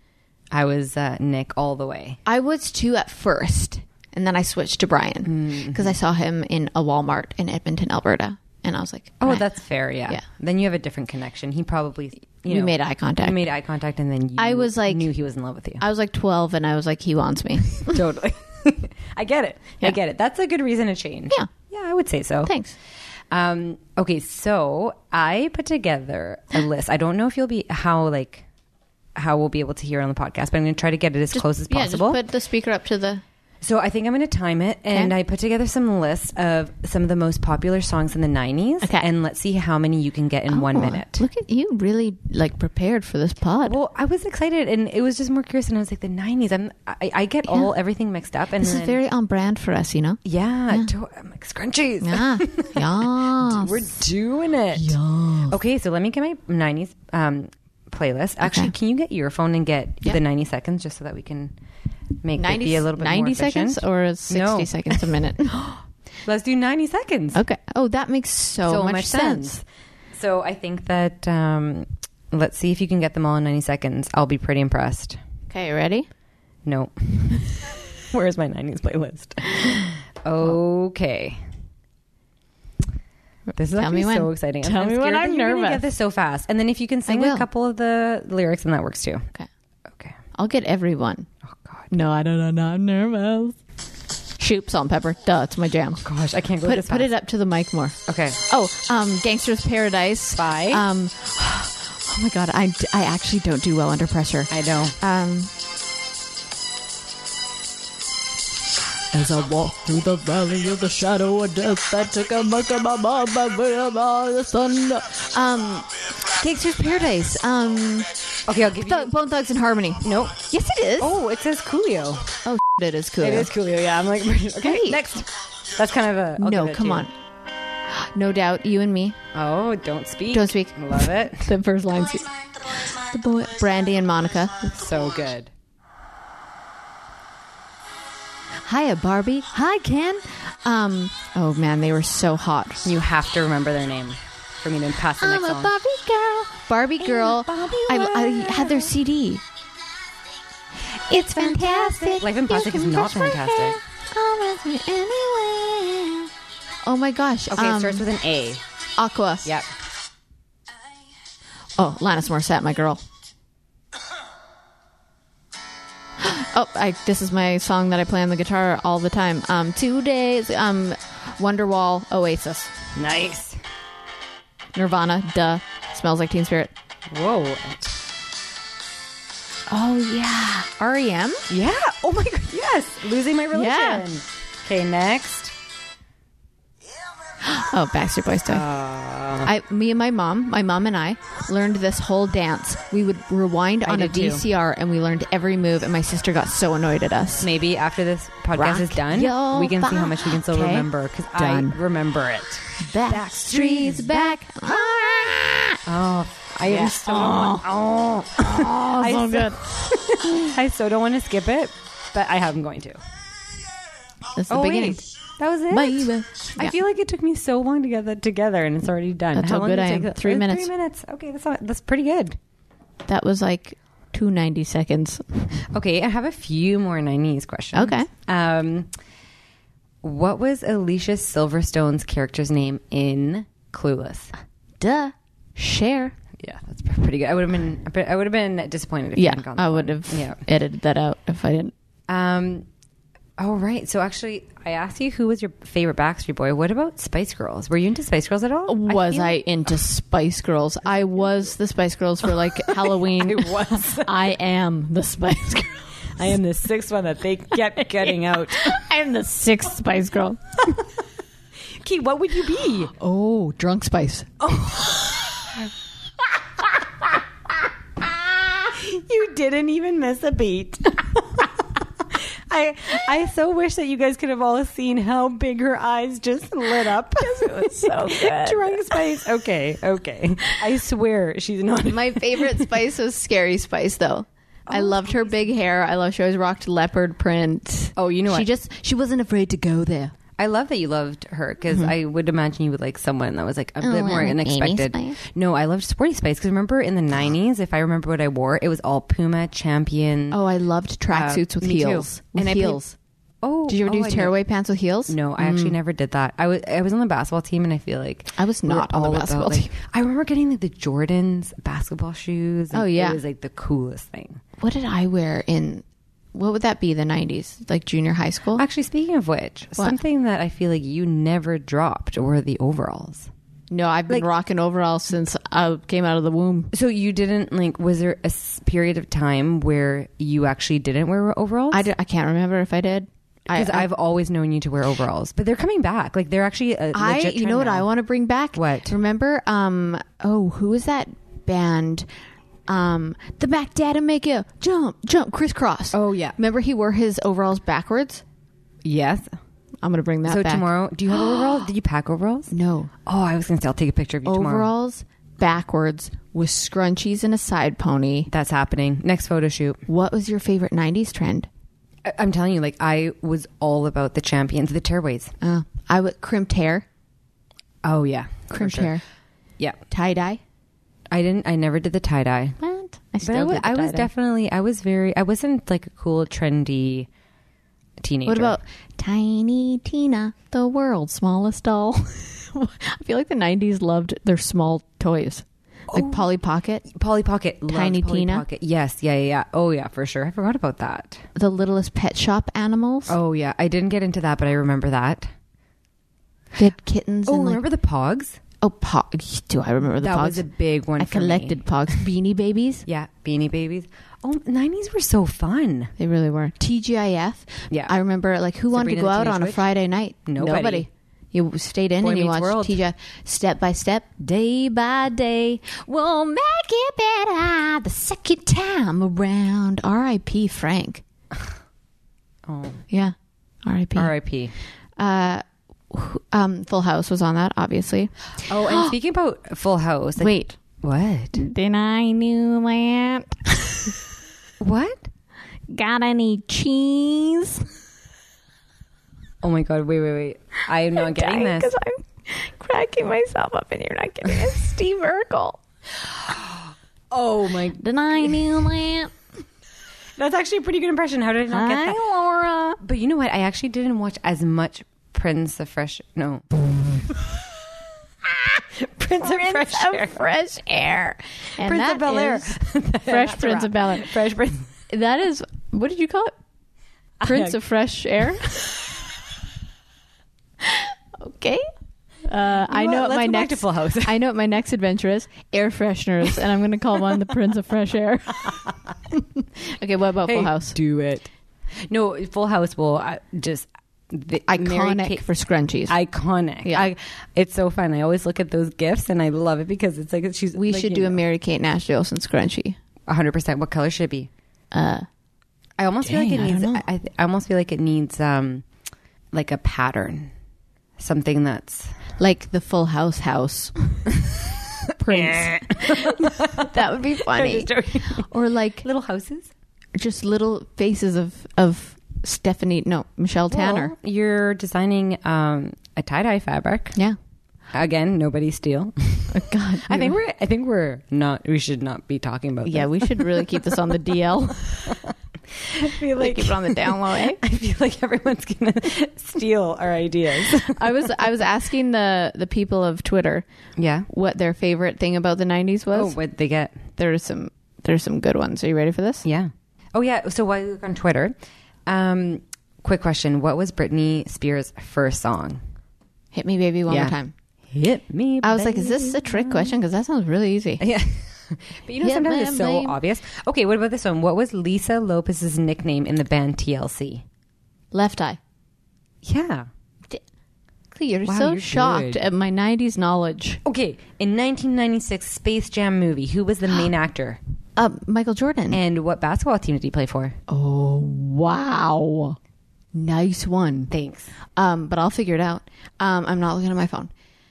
I was uh, Nick all the way. I was too at first, and then I switched to Brian Mm-hmm. because I saw him in a Walmart in Edmonton, Alberta, and I was like, Oh, Brian. that's fair. Yeah. Yeah. Then you have a different connection. He probably you We know, made eye contact. You made eye contact, and then you I was like- knew he was in love with you. I was like twelve, and I was like, he wants me. Totally. I get it. I Yeah. get it. That's a good reason to change. Yeah. Yeah, I would say so. Thanks. Um, okay, so I put together a list. I don't know if you'll be how like how we'll be able to hear on the podcast, but I'm going to try to get it as close as Yeah, possible. just put the speaker up to the. So I think I'm going to time it, and Okay. I put together some lists of some of the most popular songs in the nineties, Okay. and let's see how many you can get in one Oh, minute. Look at you, really like prepared for this pod. Well, I was excited, and it was just more curious, and I was like, the nineties. I'm, I, I get all everything mixed up, and this is then- very on brand for us, you know. yeah. To, I'm like scrunchies. Yeah, yeah. We're doing it. Okay, so let me get my nineties um, playlist. Actually, Okay. can you get your phone and get Yep. the ninety seconds just so that we can make ninety it be a little bit ninety more efficient? seconds or sixty No. seconds a minute. Let's do ninety seconds. Okay. Oh, that makes so, much, sense. So I think that um, let's see if you can get them all in ninety seconds. I'll be pretty impressed. Okay, you ready? No. Where's my nineties playlist? Okay. This is Tell actually me when. so exciting. Tell I'm me scared when that I'm you're gonna nervous. get this so fast. And then if you can sing will. a couple of the lyrics, then that works too. Okay. Okay. I'll get everyone. Oh God. No, I don't know. No, I'm nervous. Shoot, salt and pepper. Duh, it's my jam. Gosh, I can't go Put, this put fast. it up to the mic more. Okay. Oh, um, Gangster's Paradise. Bye. Um, oh my God, I, I actually don't do well under pressure. I know. Um, as I walk through the valley of the shadow of death, I took a mark of my mom, my the sun. Um, Gangster's Paradise. Um, Okay, I'll give you. Thug, Bone Thugs and Harmony. Nope. Yes, it is. Oh, it says Coolio. Oh, it is cool. It is Coolio. Yeah, I'm like, okay, Hey. next. That's kind of a. I'll No, give it come to on. you. No doubt, you and me. Oh, don't speak. Don't speak. Love it. The first lines. The boy, Brandy and Monica. So good. Hiya, Barbie. Hi, Ken. Um. Oh man, they were so hot. You have to remember their name for me to pass the I'm next a song. Barbie girl. Barbie girl. Barbie I, I world. had their C D. It's fantastic. Life in Plastic You is can not touch my fantastic. hair. I'll rest me anywhere. Oh my gosh. Okay, um, it starts with an A. Aqua. Yep. Oh, Lannis Morissette, my girl. Oh, I, this is my song that I play on the guitar all the time. Um, two days. Um, Wonderwall, Oasis, Nice. Nirvana. Duh. Smells Like Teen Spirit. Whoa. Oh yeah, R E M. Yeah. Oh my God. Yes. Losing my religion. Yeah. Okay, next. Oh, Backstreet Boys. Stuff. I, me and my mom, my mom and I learned this whole dance. We would rewind on a did too. V C R, and we learned every move. And my sister got so annoyed at us. Maybe after this podcast Rock is done, your we can see how much we can still okay. remember because I Done. remember it. Backstreet's back. Ah! Oh, I am so. Oh, Oh, I so so- good. I so don't want to skip it, but I am going to. That's the Oh, beginning. wait. That was it. Baby. I Yeah. feel like it took me so long to get that together, and it's already done. That's how long good did it I take am. that? Three Uh, minutes. Three minutes. Okay, that's not, that's pretty good. That was like two ninety seconds. Okay, I have a few more nineties questions. Okay. Um, what was Alicia Silverstone's character's name in Clueless? Duh. Cher. Yeah, that's pretty good. I would have been. I would have been disappointed if you Yeah, hadn't gone I that would one. have Yeah. edited that out if I didn't. Um. Oh right. So actually, I asked you who was your favorite Backstreet Boy. What about Spice Girls? Were you into Spice Girls at all? Was feel I, like- into Spice Girls? I was the Spice Girls for like Halloween. I was. I am the Spice Girl. I am the sixth one that they kept getting out. I am the sixth Spice Girl. Okay, what would you be? Oh, Drunk Spice. You didn't even miss a beat. I I so wish that you guys could have all seen how big her eyes just lit up. It was so good. Drunk Spice. Okay, okay. I swear she's not. My favorite Spice was Scary Spice, though. I loved her big hair. I love she always rocked leopard print. Oh, you know she what? just she wasn't afraid to go there. I love that you loved her because I would imagine you would like someone that was like a bit more like unexpected. Baby Spice? No, I loved Sporty Spice because remember in the nineties, if I remember what I wore, it was all Puma, Champion. Oh, I loved tracksuits Uh, with me too. heels. With And I played- heels. oh, Did you ever oh, do I tearaway pants with heels? No, I actually never did that. I was I was on the basketball team, and I feel like I was we were not on the all about, basketball like- team. I remember getting like the Jordans basketball shoes. and Oh, yeah. it was like the coolest thing. What did I wear in? What would that be? The nineties, like junior high school. Actually, speaking of which, What? something that I feel like you never dropped were the overalls. No, I've been Like- rocking overalls since I came out of the womb. So you didn't like? Was there a s- period of time where you actually didn't wear overalls? I, d- I can't remember if I did. I, Because I've always known you to wear overalls, but they're coming back. Like they're actually a I legit you trend know what now. I want to bring back? What? Remember? Um. Oh, who was that band? Um, the Mac Dad and Make It Jump, Jump, Crisscross. Oh, yeah. Remember he wore his overalls backwards? Yes. I'm gonna bring that So back. tomorrow, do you have overalls? Did you pack overalls? No. Oh, I was gonna say I'll take a picture of you tomorrow. Overalls backwards with scrunchies and a side pony. That's happening. Next photo shoot. What was your favorite nineties trend? I- I'm telling you, like I was all about the champions, the tearaways. Uh, I would crimped hair, Oh yeah, for crimped sure. hair, Yeah, tie dye. I didn't. I never did the tie dye. What? I But still I, w- did the I was tie-dye. definitely. I was very. I wasn't like a cool, trendy teenager. What about Tiny Tina, the world's smallest doll? I feel like the nineties loved their small toys. Like Oh. Polly Pocket, Polly Pocket? Tiny Loved Polly Tina? Pocket. Yes, yeah, yeah, yeah. Oh, yeah, for sure. I forgot about that. the littlest pet shop animals. Oh, yeah. I didn't get into that, but I remember that. They had kittens. Oh, and like, remember the Pogs? oh, Pogs. Do I remember the That Pogs? was a big one I for me. collected Pogs. Beanie Babies. Yeah, Beanie Babies. Oh, nineties were so fun. They really were. T G I F. Yeah. I remember, like, who wanted to Sabrina go the out Teenage on a Witch? Friday night? Nobody. You stayed in Boy and you Meets watched World. T G I F step by step, day by day. We'll make it better the second time around. R I P Frank. Oh, Yeah. R I P R I P Uh, wh- um, Full House was on that, obviously. Oh, and speaking about Full House. like- Wait. What? Then I knew that. What? Got any cheese? Oh my God, wait, wait, wait. I am not getting this. Because I'm cracking myself up and you're not getting it. Steve Urkel. Oh my. Then I knew that. That's actually a pretty good impression. How did I not get Hi, that? Laura. But you know what? I actually didn't watch as much Prince of Fresh. No. Prince of Fresh Air. Fresh Air. And Prince that of Bel Air. is Fresh Prince of Bel Air. Fresh Prince. That is, what did you call it? Prince of Fresh Air? Okay. Uh, I You know what? what Let's my go back next to Full House. I know what my next adventure is. Air fresheners, and I'm going to call one the Prince of Fresh Air. Okay, what about Full House? Do it. No, Full House will uh, just the, Mary Iconic Kate- for scrunchies. iconic. Yeah. I, it's so fun. I always look at those gifts and I love it because it's like she's. we like, should you do a know, Mary Kate and Ashley Olsen scrunchie. one hundred percent. What color should it be? Uh, I almost Dang, feel like I it don't needs. know. I, I, I almost feel like it needs um, like a pattern, something that's like the Full House house. Prince. That would be funny. Or like little houses. just little faces of of Stephanie, no, Michelle Tanner. Well, you're designing um, a tie dye fabric. Yeah. Again, nobody steal. Oh, God. I think we're. I think we're not. We should not be talking about. Yeah, this. we should really keep this on the D L. I feel Like, keep it on the down low, eh? I feel like everyone's gonna steal our ideas. I was I was asking the the people of Twitter Yeah. what their favorite thing about the nineties Oh, was. what they get? There's some there's some good ones. Are you ready for this? Yeah. Oh, yeah. So while you look on Twitter, um, quick question: what was Britney Spears' first song? Hit me, baby, one Yeah. more time. Hit me. I was like, is this a trick question? Because that sounds really easy. Yeah. But you know, Hit sometimes me, it's so baby. obvious. Okay, what about this one? What was Lisa Lopez's nickname in the band T L C? Left eye. Yeah. You're Wow, so you're shocked good. at my nineties knowledge. Okay, in nineteen ninety-six Space Jam movie, who was the main actor? Uh, Michael Jordan. And what basketball team did he play for? Oh, wow. Nice one. Thanks. Um, but I'll figure it out. Um, I'm not looking at my phone.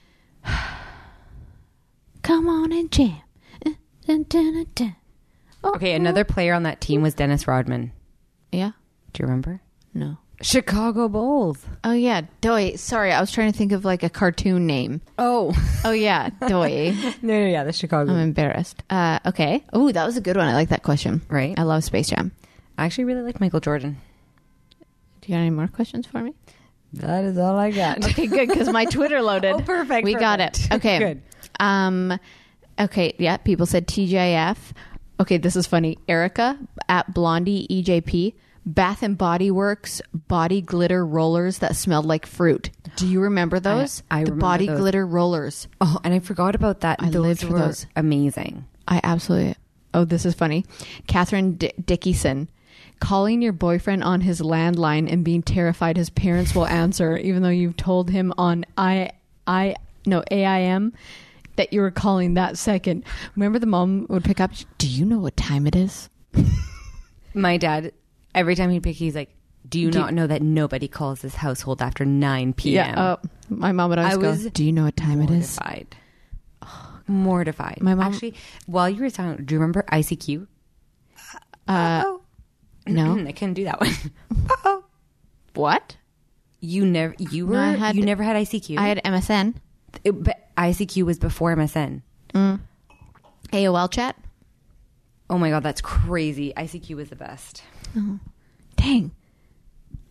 Come on and jam. Dun, dun, dun, dun. Oh, Okay, another player on that team was Dennis Rodman. Yeah? Do you remember? No. Chicago Bulls. Oh, yeah. Doy. Sorry, I was trying to think of like a cartoon name. Oh. Oh, yeah. Doy. no, no, yeah, the Chicago. I'm embarrassed. Uh, okay. Oh, that was a good one. I like that question. Right. I love Space Jam. I actually really like Michael Jordan. Do you got any more questions for me? That is all I got. Okay, good, because my Twitter loaded. Oh, perfect, We got it. perfect. Okay. Good. Um, okay, yeah, people said T J F. Okay, this is funny. Erica at Blondie E J P. Bath and Body Works body glitter rollers that smelled like fruit. Do you remember those? I the remember body those. glitter rollers. Oh, and I forgot about that. I those lived for were those. amazing. I absolutely. Oh, this is funny. Catherine D- Dickinson. Calling your boyfriend on his landline and being terrified his parents will answer, even though you've told him on I, I, no, A I M that you were calling that second. Remember the mom would pick up, do you know what time it is? My dad, every time he'd pick, he's like, do you Do- not know that nobody calls this household after nine p.m.? Oh, my mom would always I go, was do you know what time it is? Mortified. Mortified. My mom- Actually, while you were talking, do you remember I C Q? Uh, oh. no. I couldn't do that one. Uh-oh. What? You never, you were, No, I had- you never had I C Q? I had M S N. It, but I C Q was before M S N. A O L chat. Oh my God, that's crazy. I C Q was the best. Dang.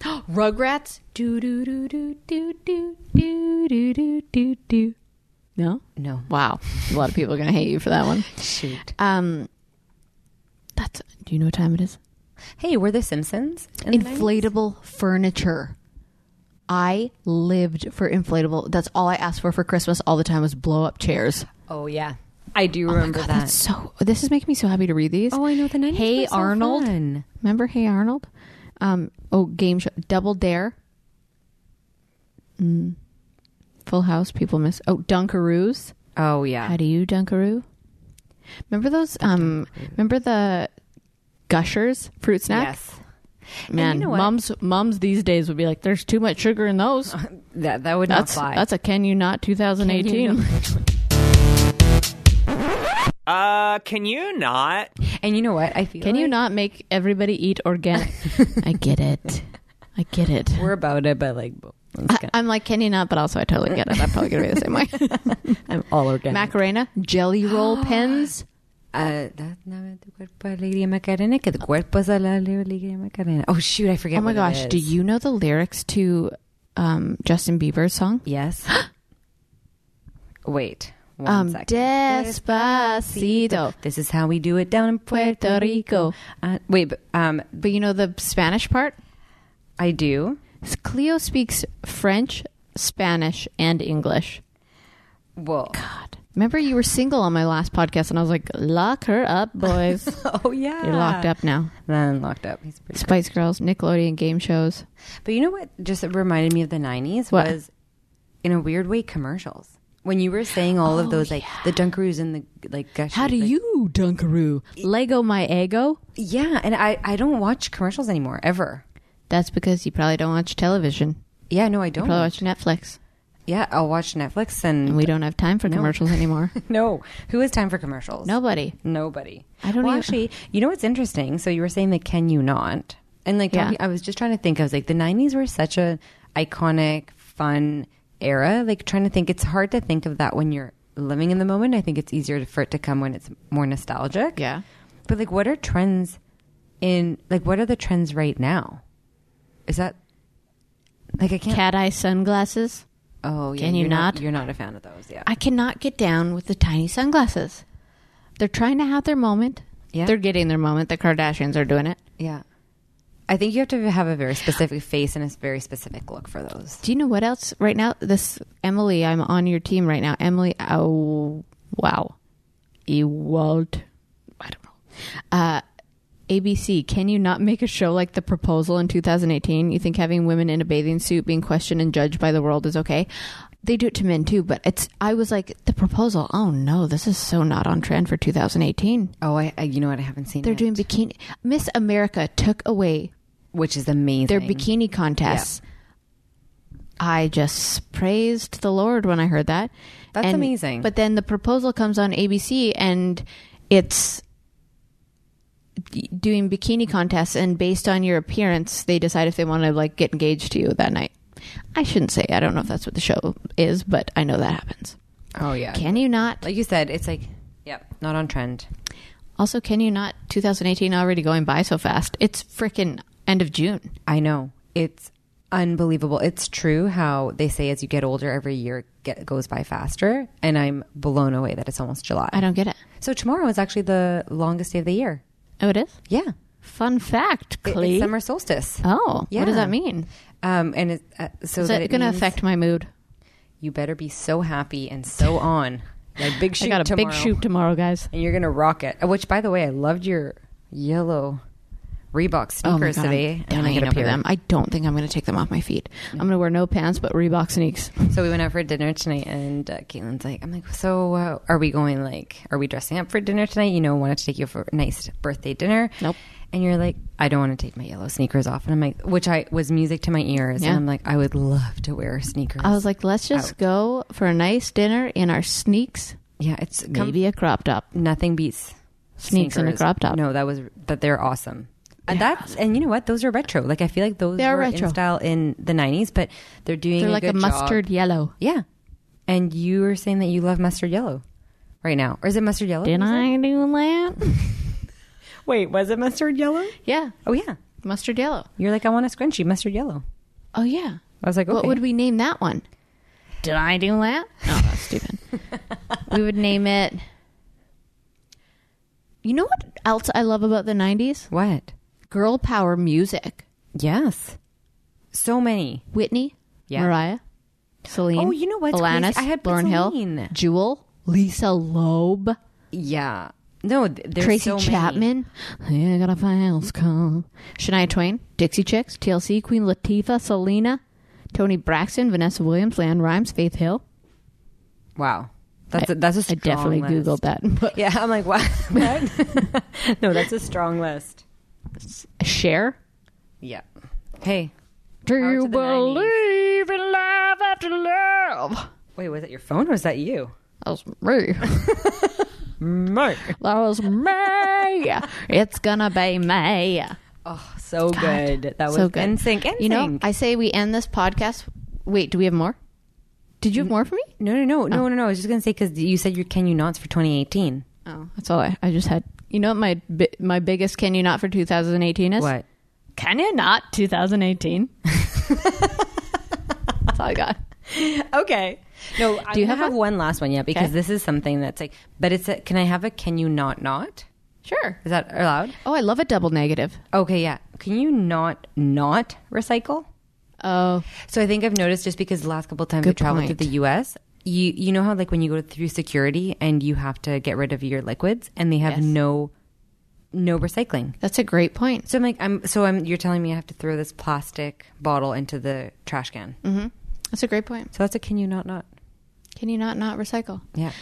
Rugrats. Do do do do do do do do do do do. No, No. wow. A lot of people are gonna hate you for that one. Shoot. Um, that's. Do you know what time it is? Hey, were the Simpsons in the nineties? Inflatable furniture. I lived for inflatable. That's all I asked for for Christmas all the time was blow up chairs. Oh yeah, I do Oh my remember God, that. That's so. This is making me so happy to read these. Oh, I know the nineties. Hey were so Arnold. fun. Remember Hey Arnold? Um. Oh, game show. Double Dare. Mm. Full House. People miss. Oh, Dunkaroos. Oh yeah. How do you Dunkaroo? Remember those? Um. Remember the Gushers fruit snack? Yes. Man, you know what? mums mums these days would be like, "There's too much sugar in those." That that would That's not fly. that's a can you not twenty eighteen. Uh, can you not? And you know what? I feel Can you like not make everybody eat organic? I get it. I get it. we're about it, but like I, I'm like, can you not? But also, I totally get it. I'm probably gonna be the same way. I'm all organic. Macarena, jelly roll pens. Uh, that, no, tu cuerpo alegría Macarena, que tu cuerpo es alegría Macarena. Oh shoot, I forget. Oh my what it gosh, is. do you know the lyrics to um, Justin Bieber's song? Yes. Wait. One Um, second. Despacito. This is how we do it down in Puerto, Puerto Rico. Rico. Uh, wait, but um, But you know the Spanish part? I do. Cleo speaks French, Spanish, and English. Well, God. Remember you were single on my last podcast and I was like, lock her up, boys. oh yeah, You're locked up now. Then locked up. He's pretty. Spice Girls, Nickelodeon game shows. But you know what? Just reminded me of the nineties What? was, in a weird way, commercials. When you were saying all of Oh, those, like the Dunkaroos and the like. Gush, How do like, you, Dunkaroo? Lego my ego? Yeah, and I I don't watch commercials anymore ever. That's because you probably don't watch television. Yeah, no, I You don't. probably watch Netflix. Yeah, I'll watch Netflix and, And we don't have time for No. commercials anymore. No, who has time for commercials? Nobody. Nobody. I don't well, even- actually, you know what's interesting? So you were saying that can you not? And like, Yeah. talking, I was just trying to think. I was like, the nineties were such a iconic, fun era. Like trying to think, it's hard to think of that when you're living in the moment. I think it's easier for it to come when it's more nostalgic. Yeah. But like, what are trends in? Like, what are the trends right now? Is that like I can't? Cat eye sunglasses. oh, yeah, Can you you're not? You're not a fan of those, yeah. I cannot get down with the tiny sunglasses. They're trying to have their moment. Yeah. They're getting their moment. The Kardashians are doing it. Yeah. I think you have to have a very specific face and a very specific look for those. Do you know what else right now? This Emily, I'm on your team right now. Emily, oh, wow. Ewald. I don't know. Uh, A B C, can you not make a show like The Proposal in two thousand eighteen? You think having women in a bathing suit being questioned and judged by the world is okay? They do it to men too, but it's, I was like, The Proposal, oh no, this is so not on trend for two thousand eighteen. Oh, I, I you know what? I haven't seen They're it. doing bikini. Miss America took away Which is amazing. their bikini contests. I just praised the Lord when I heard that. That's And- amazing. But then The Proposal comes on A B C and it's d- doing bikini contests, and based on your appearance, they decide if they want to like get engaged to you that night. I shouldn't say. I don't know if that's what the show is, but I know that happens. Oh, yeah. Can you not? Like you said, it's like, yep, not on trend. Also, can you not? twenty eighteen already going by so fast. It's freaking end of June. I know. It's unbelievable. It's true how they say as you get older, every year get, goes by faster. And I'm blown away that it's almost July. I don't get it. So tomorrow is actually the longest day of the year. Oh, it is? Yeah. Fun fact, It- Clee. it's summer solstice. Oh, Yeah. what does that mean? Um, and it, uh, so Is that that it going to means affect my mood? you better be so happy and so on. Like big shoot I got a tomorrow. big shoot tomorrow, guys. And you're going to rock it. Which, by the way, I loved your yellow Reebok Oh my sneakers God, today. I'm And I dying get a over pair. them. I don't think I'm going to take them off my feet. I'm going to wear no pants, but Reebok sneaks. So we went out for dinner tonight, and uh, Caitlin's like, I'm like, so uh, are we going, like, are we dressing up for dinner tonight? You know, wanted to take you for a nice birthday dinner. Nope. And you're like, I don't want to take my yellow sneakers off. And I'm like, which I was music to my ears. Yeah. And I'm like, I would love to wear sneakers. I was like, let's just out. go for a nice dinner in our sneaks. Yeah, it's com- Maybe a crop top. nothing beats Sneaks and a sneakers. crop top. No, that was that they're awesome. And They're that's and you know what? Those are retro. Like I feel like those They are were retro. in style in the nineties, but they're doing They're a like a good job. mustard yellow. Yeah. And you were saying that you love mustard yellow right now. Or is it mustard yellow? Didn't you said? I do that? Wait, was it mustard yellow? Yeah. Oh yeah. Mustard yellow. You're like, I want a scrunchie, mustard yellow. Oh, yeah. I was like, okay. What would we name that one? Did I do that? No, that's stupid. We would name it... You know what else I love about the nineties? What? Girl power music. Yes. So many. Whitney, Yeah. Mariah, Celine. Oh, you know what's Alanis, crazy? I had Lauryn Celine. Hill, Jewel, Lisa Loeb, Yeah. No, th- there's Tracy so Chapman. Yeah, I got a fast call. Shania Twain, Dixie Chicks, T L C, Queen Latifah, Selena, Toni Braxton, Vanessa Williams, Leanne Rimes, Faith Hill. Many. Wow. That's a, that's a I strong definitely list. Googled that. But Yeah, I'm like, what? What? No, that's a strong list. Cher. Yeah. Hey. Do Power you to the nineties. believe in love after love? Wait, was that your phone or was that you? That was me. Me. That was me. It's gonna be me. Oh, so good. That was So good. N Sync. N Sync. You know, I say we end this podcast. Wait, do we have more? Did you have more for me? no, no, no, no, no, no. I was just gonna say because you said your Can You Nots for twenty eighteen. Oh, that's all I, I just had. You know what my bi- my biggest can you not for two thousand eighteen is? What? Can you not twenty eighteen? That's all I got. Okay. No, I Do you have, have have one? one last one yet because Okay. this is something that's like, but it's a, can I have a Can You Not Not? Sure. Is that allowed? Oh, I love a double negative. Okay, yeah. Can you not not recycle? Oh, So I think I've noticed just because the last couple of times I Good traveled point. to the U S, you you know how like when you go through security and you have to get rid of your liquids and they have Yes. no no recycling. that's a great point. So I'm like I'm so I'm you're telling me I have to throw this plastic bottle into the trash can. Mm-hmm. That's a great point. So that's a Can You Not Not? Can you not not recycle? Yeah.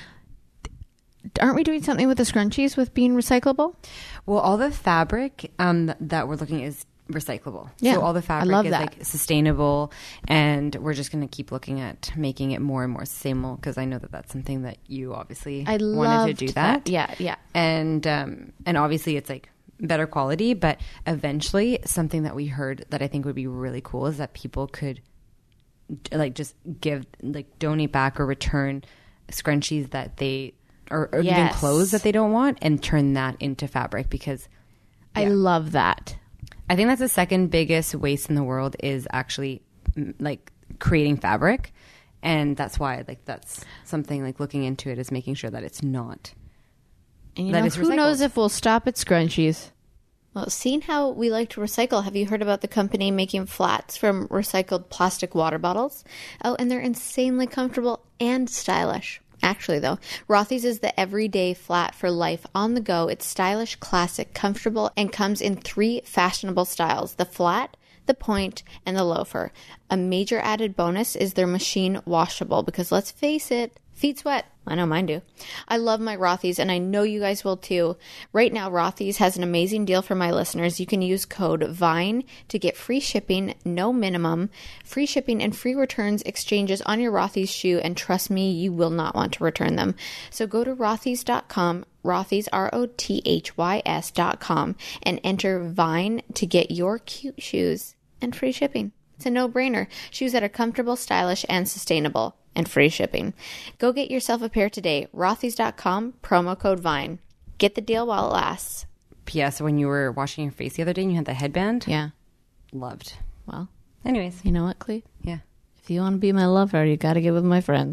Aren't we doing something with the scrunchies with being recyclable? Well, all the fabric um, th- that we're looking is recyclable. Yeah, so all the I fabric love is that. like sustainable, and we're just going to keep looking at making it more and more sustainable because I know that that's something that you obviously I wanted love to do that. Yeah, yeah. and um, and obviously it's like better quality, but eventually something that we heard that I think would be really cool is that people could like just give like donate back or return scrunchies that they or, or even Yes. clothes that they don't want and turn that into fabric because I love that. I think that's the second biggest waste in the world is actually mm, like creating fabric, and that's why like that's something like looking into it is making sure that it's not. And you That know, is who knows recycled. if we'll stop at scrunchies? Well, seeing how we like to recycle, have you heard about the company making flats from recycled plastic water bottles? Oh, and they're insanely comfortable and stylish. Actually, though, Rothy's is the everyday flat for life on the go. It's stylish, classic, comfortable, and comes in three fashionable styles: the flat, the point, and the loafer. A major added bonus is they're machine washable because let's face it, feet sweat. I know mine do. I love my Rothy's and I know you guys will too. Right now, Rothy's has an amazing deal for my listeners. You can use code VINE to get free shipping, no minimum, free shipping and free returns exchanges on your Rothy's shoe. And trust me, you will not want to return them. So go to rothys dot com, Rothys, R O T H Y S dot com, and enter VINE to get your cute shoes and free shipping. It's a no-brainer. Shoes that are comfortable, stylish, and sustainable. And free shipping. Go get yourself a pair today. Rothys dot com, promo code VINE. Get the deal while it lasts. P S When you were washing your face the other day and you had the headband, Yeah. loved. Well, Anyways, you know what, Cleve? yeah. If you want to be my lover, you got to get with my friends.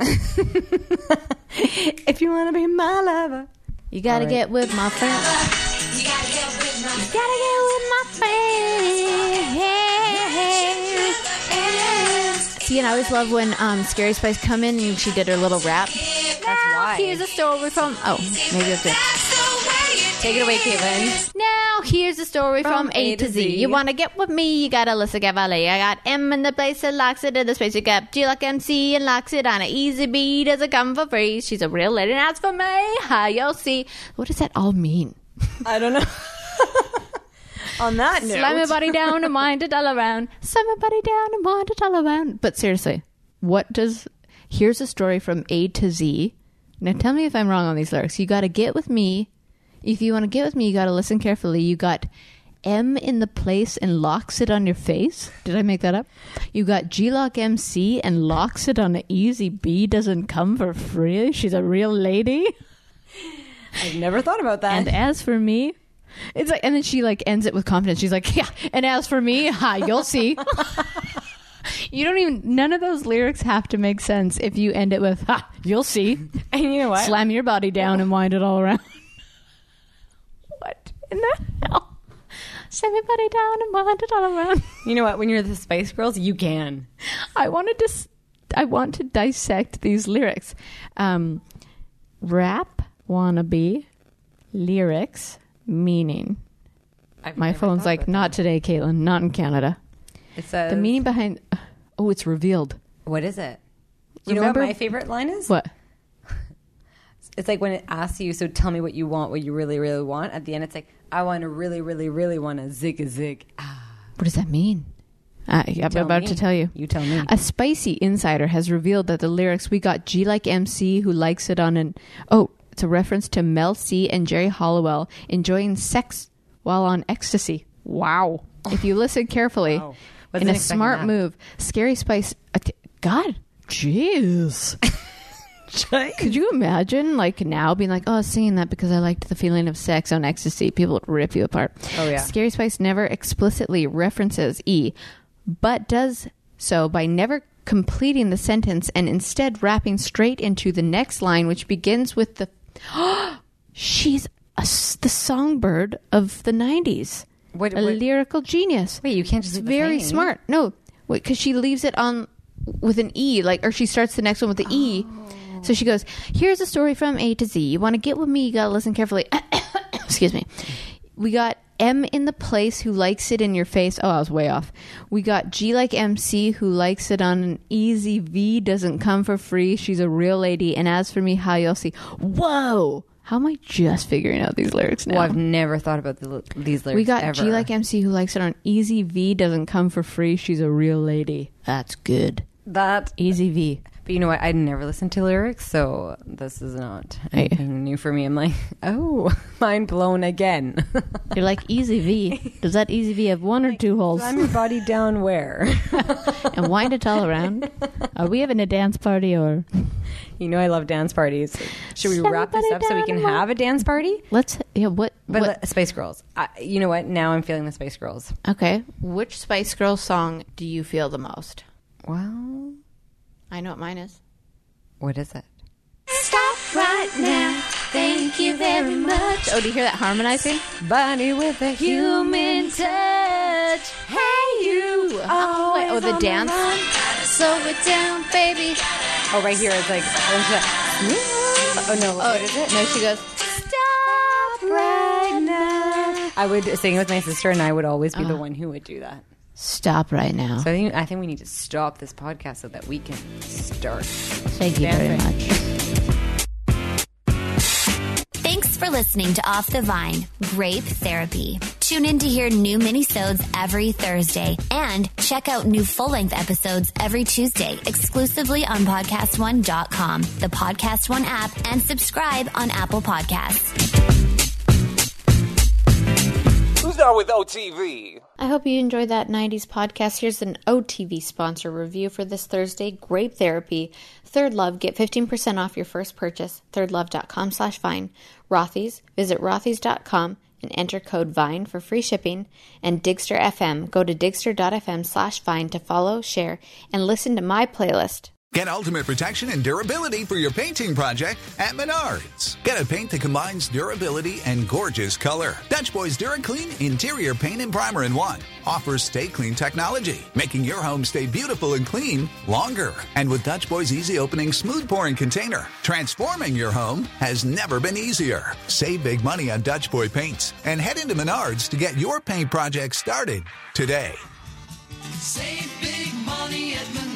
If you want to be my lover, You got to All right. get with my friends. You gotta get with my You got to get with my friends. See, and I always love when um, Scary Spice come in and she did her little rap. that's why. Here's a story from... Oh, maybe it's it. Take it away, Caitlin. Now, here's the story from, A to Z. You want to get with me, you got to listen carefully. I got M in the place that locks it in the space. You got G like M C and locks it on an easy beat. Doesn't come for free. She's a real lady and that's for me. Hi, you'll see. What does that all mean? I don't know. On that note, Slam your body down and mind it all around. Slam your body down and mind it all around. But seriously, what does... Here's a story from A to Z. Now tell me if I'm wrong on these lyrics. You got to get with me. If you want to get with me, you got to listen carefully. You got M in the place and locks it on your face. Did I make that up? You got G-Lock M C and locks it on an easy B. Doesn't come for free. She's a real lady. I've never thought about that. And as for me, It's like, and then she like ends it with confidence. She's like, yeah. And as for me, ha, you'll see. You don't even, none of those lyrics have to make sense if you end it with, ha, you'll see. And you know what? Slam your body down and wind it all around. What in the hell? Slam your body down and wind it all around. You know what? When you're the Spice Girls, you can. I wanted to, I want to dissect these lyrics. Um, rap wannabe lyrics meaning. I've My never phone's thought like, about not today, Caitlin, not in Canada. It says, The meaning behind, oh, it's revealed. what is it? You Remember- know what my favorite line is? What? It's like when it asks you, so tell me what you want, what you really, really want. At the end, it's like, I want to really, really, really want to zig a zig. Ah. What does that mean? Uh, I'm Tell about me. to tell you. You tell me. A spicy insider has revealed that the lyrics, we got G like M C who likes it on an, oh, it's a reference to Mel C and Jerry Halliwell enjoying sex while on ecstasy. Wow. If you listen carefully, Wow. in Wasn't a expecting smart that. move, Scary Spice, uh, t- God, jeez. Could you imagine, like, now being like, oh, I was singing that because I liked the feeling of sex on ecstasy? People would rip you apart. Oh, yeah. Scary Spice never explicitly references E, but does so by never completing the sentence and instead rapping straight into the next line, which begins with the, she's a s the songbird of the nineties. What- a what- lyrical genius. Wait, you can't just It's do the very thing. smart. No, because she leaves it on with an E, like, or she starts the next one with the E. So she goes, here's a story from A to Z. You want to get with me, you got to listen carefully. Excuse me. We got M in the place who likes it in your face. Oh, I was way off. We got G like M C who likes it on an easy V, doesn't come for free. She's a real lady. And as for me, how you'll see. Whoa! How am I just figuring out these lyrics now? Well, I've never thought about the, these lyrics We got ever. G like M C who likes it on easy V, doesn't come for free. She's a real lady. That's good. That. Easy V. But you know what? I never listened to lyrics, so this is not Hey. anything new for me. I'm like, oh, mind blown again. You're like easy V. Does that easy V have one or two holes? Slam your body down where? And wind it all around. Are we having a dance party or? You know I love dance parties. Should we Slam wrap this your up so we body can down. have a dance party? Let's. Yeah. What? But what? le- Spice Girls. I, you know what? Now I'm feeling the Spice Girls. Okay. Which Spice Girls song do you feel the most? Well, I know what mine is. what is it? Stop right now. Thank you very much. Oh, do you hear that harmonizing? Bunny with a human touch. Hey, you. Oh, wait, oh, the dance. Slow it down, baby. Oh, right here it's like, oh no, what is it? No, she goes. Stop right now. I would sing it with my sister, and I would always be the Uh. one who would do that. Stop right now. So I think, I think we need to stop this podcast so that we can start. Thank you very dancing. much. Thanks for listening to Off the Vine, Grape Therapy. Tune in to hear new minisodes every Thursday and check out new full-length episodes every Tuesday exclusively on podcast one dot com, the Podcast One app, and subscribe on Apple Podcasts. Who's down with O T V? I hope you enjoyed that nineties podcast. Here's an O T V sponsor review for this Thursday. Grape Therapy. Third Love. Get fifteen percent off your first purchase. thirdlove.com slash Vine. Rothy's. Visit rothys dot com and enter code VINE for free shipping. And Digster F M. Go to digster.fm slash Vine to follow, share, and listen to my playlist. Get ultimate protection and durability for your painting project at Menards. Get a paint that combines durability and gorgeous color. Dutch Boys DuraClean Interior Paint and Primer in One offers Stay Clean technology, making your home stay beautiful and clean longer. And with Dutch Boys Easy Opening Smooth Pouring Container, transforming your home has never been easier. Save big money on Dutch Boy paints and head into Menards to get your paint project started today. Save big money at Menards.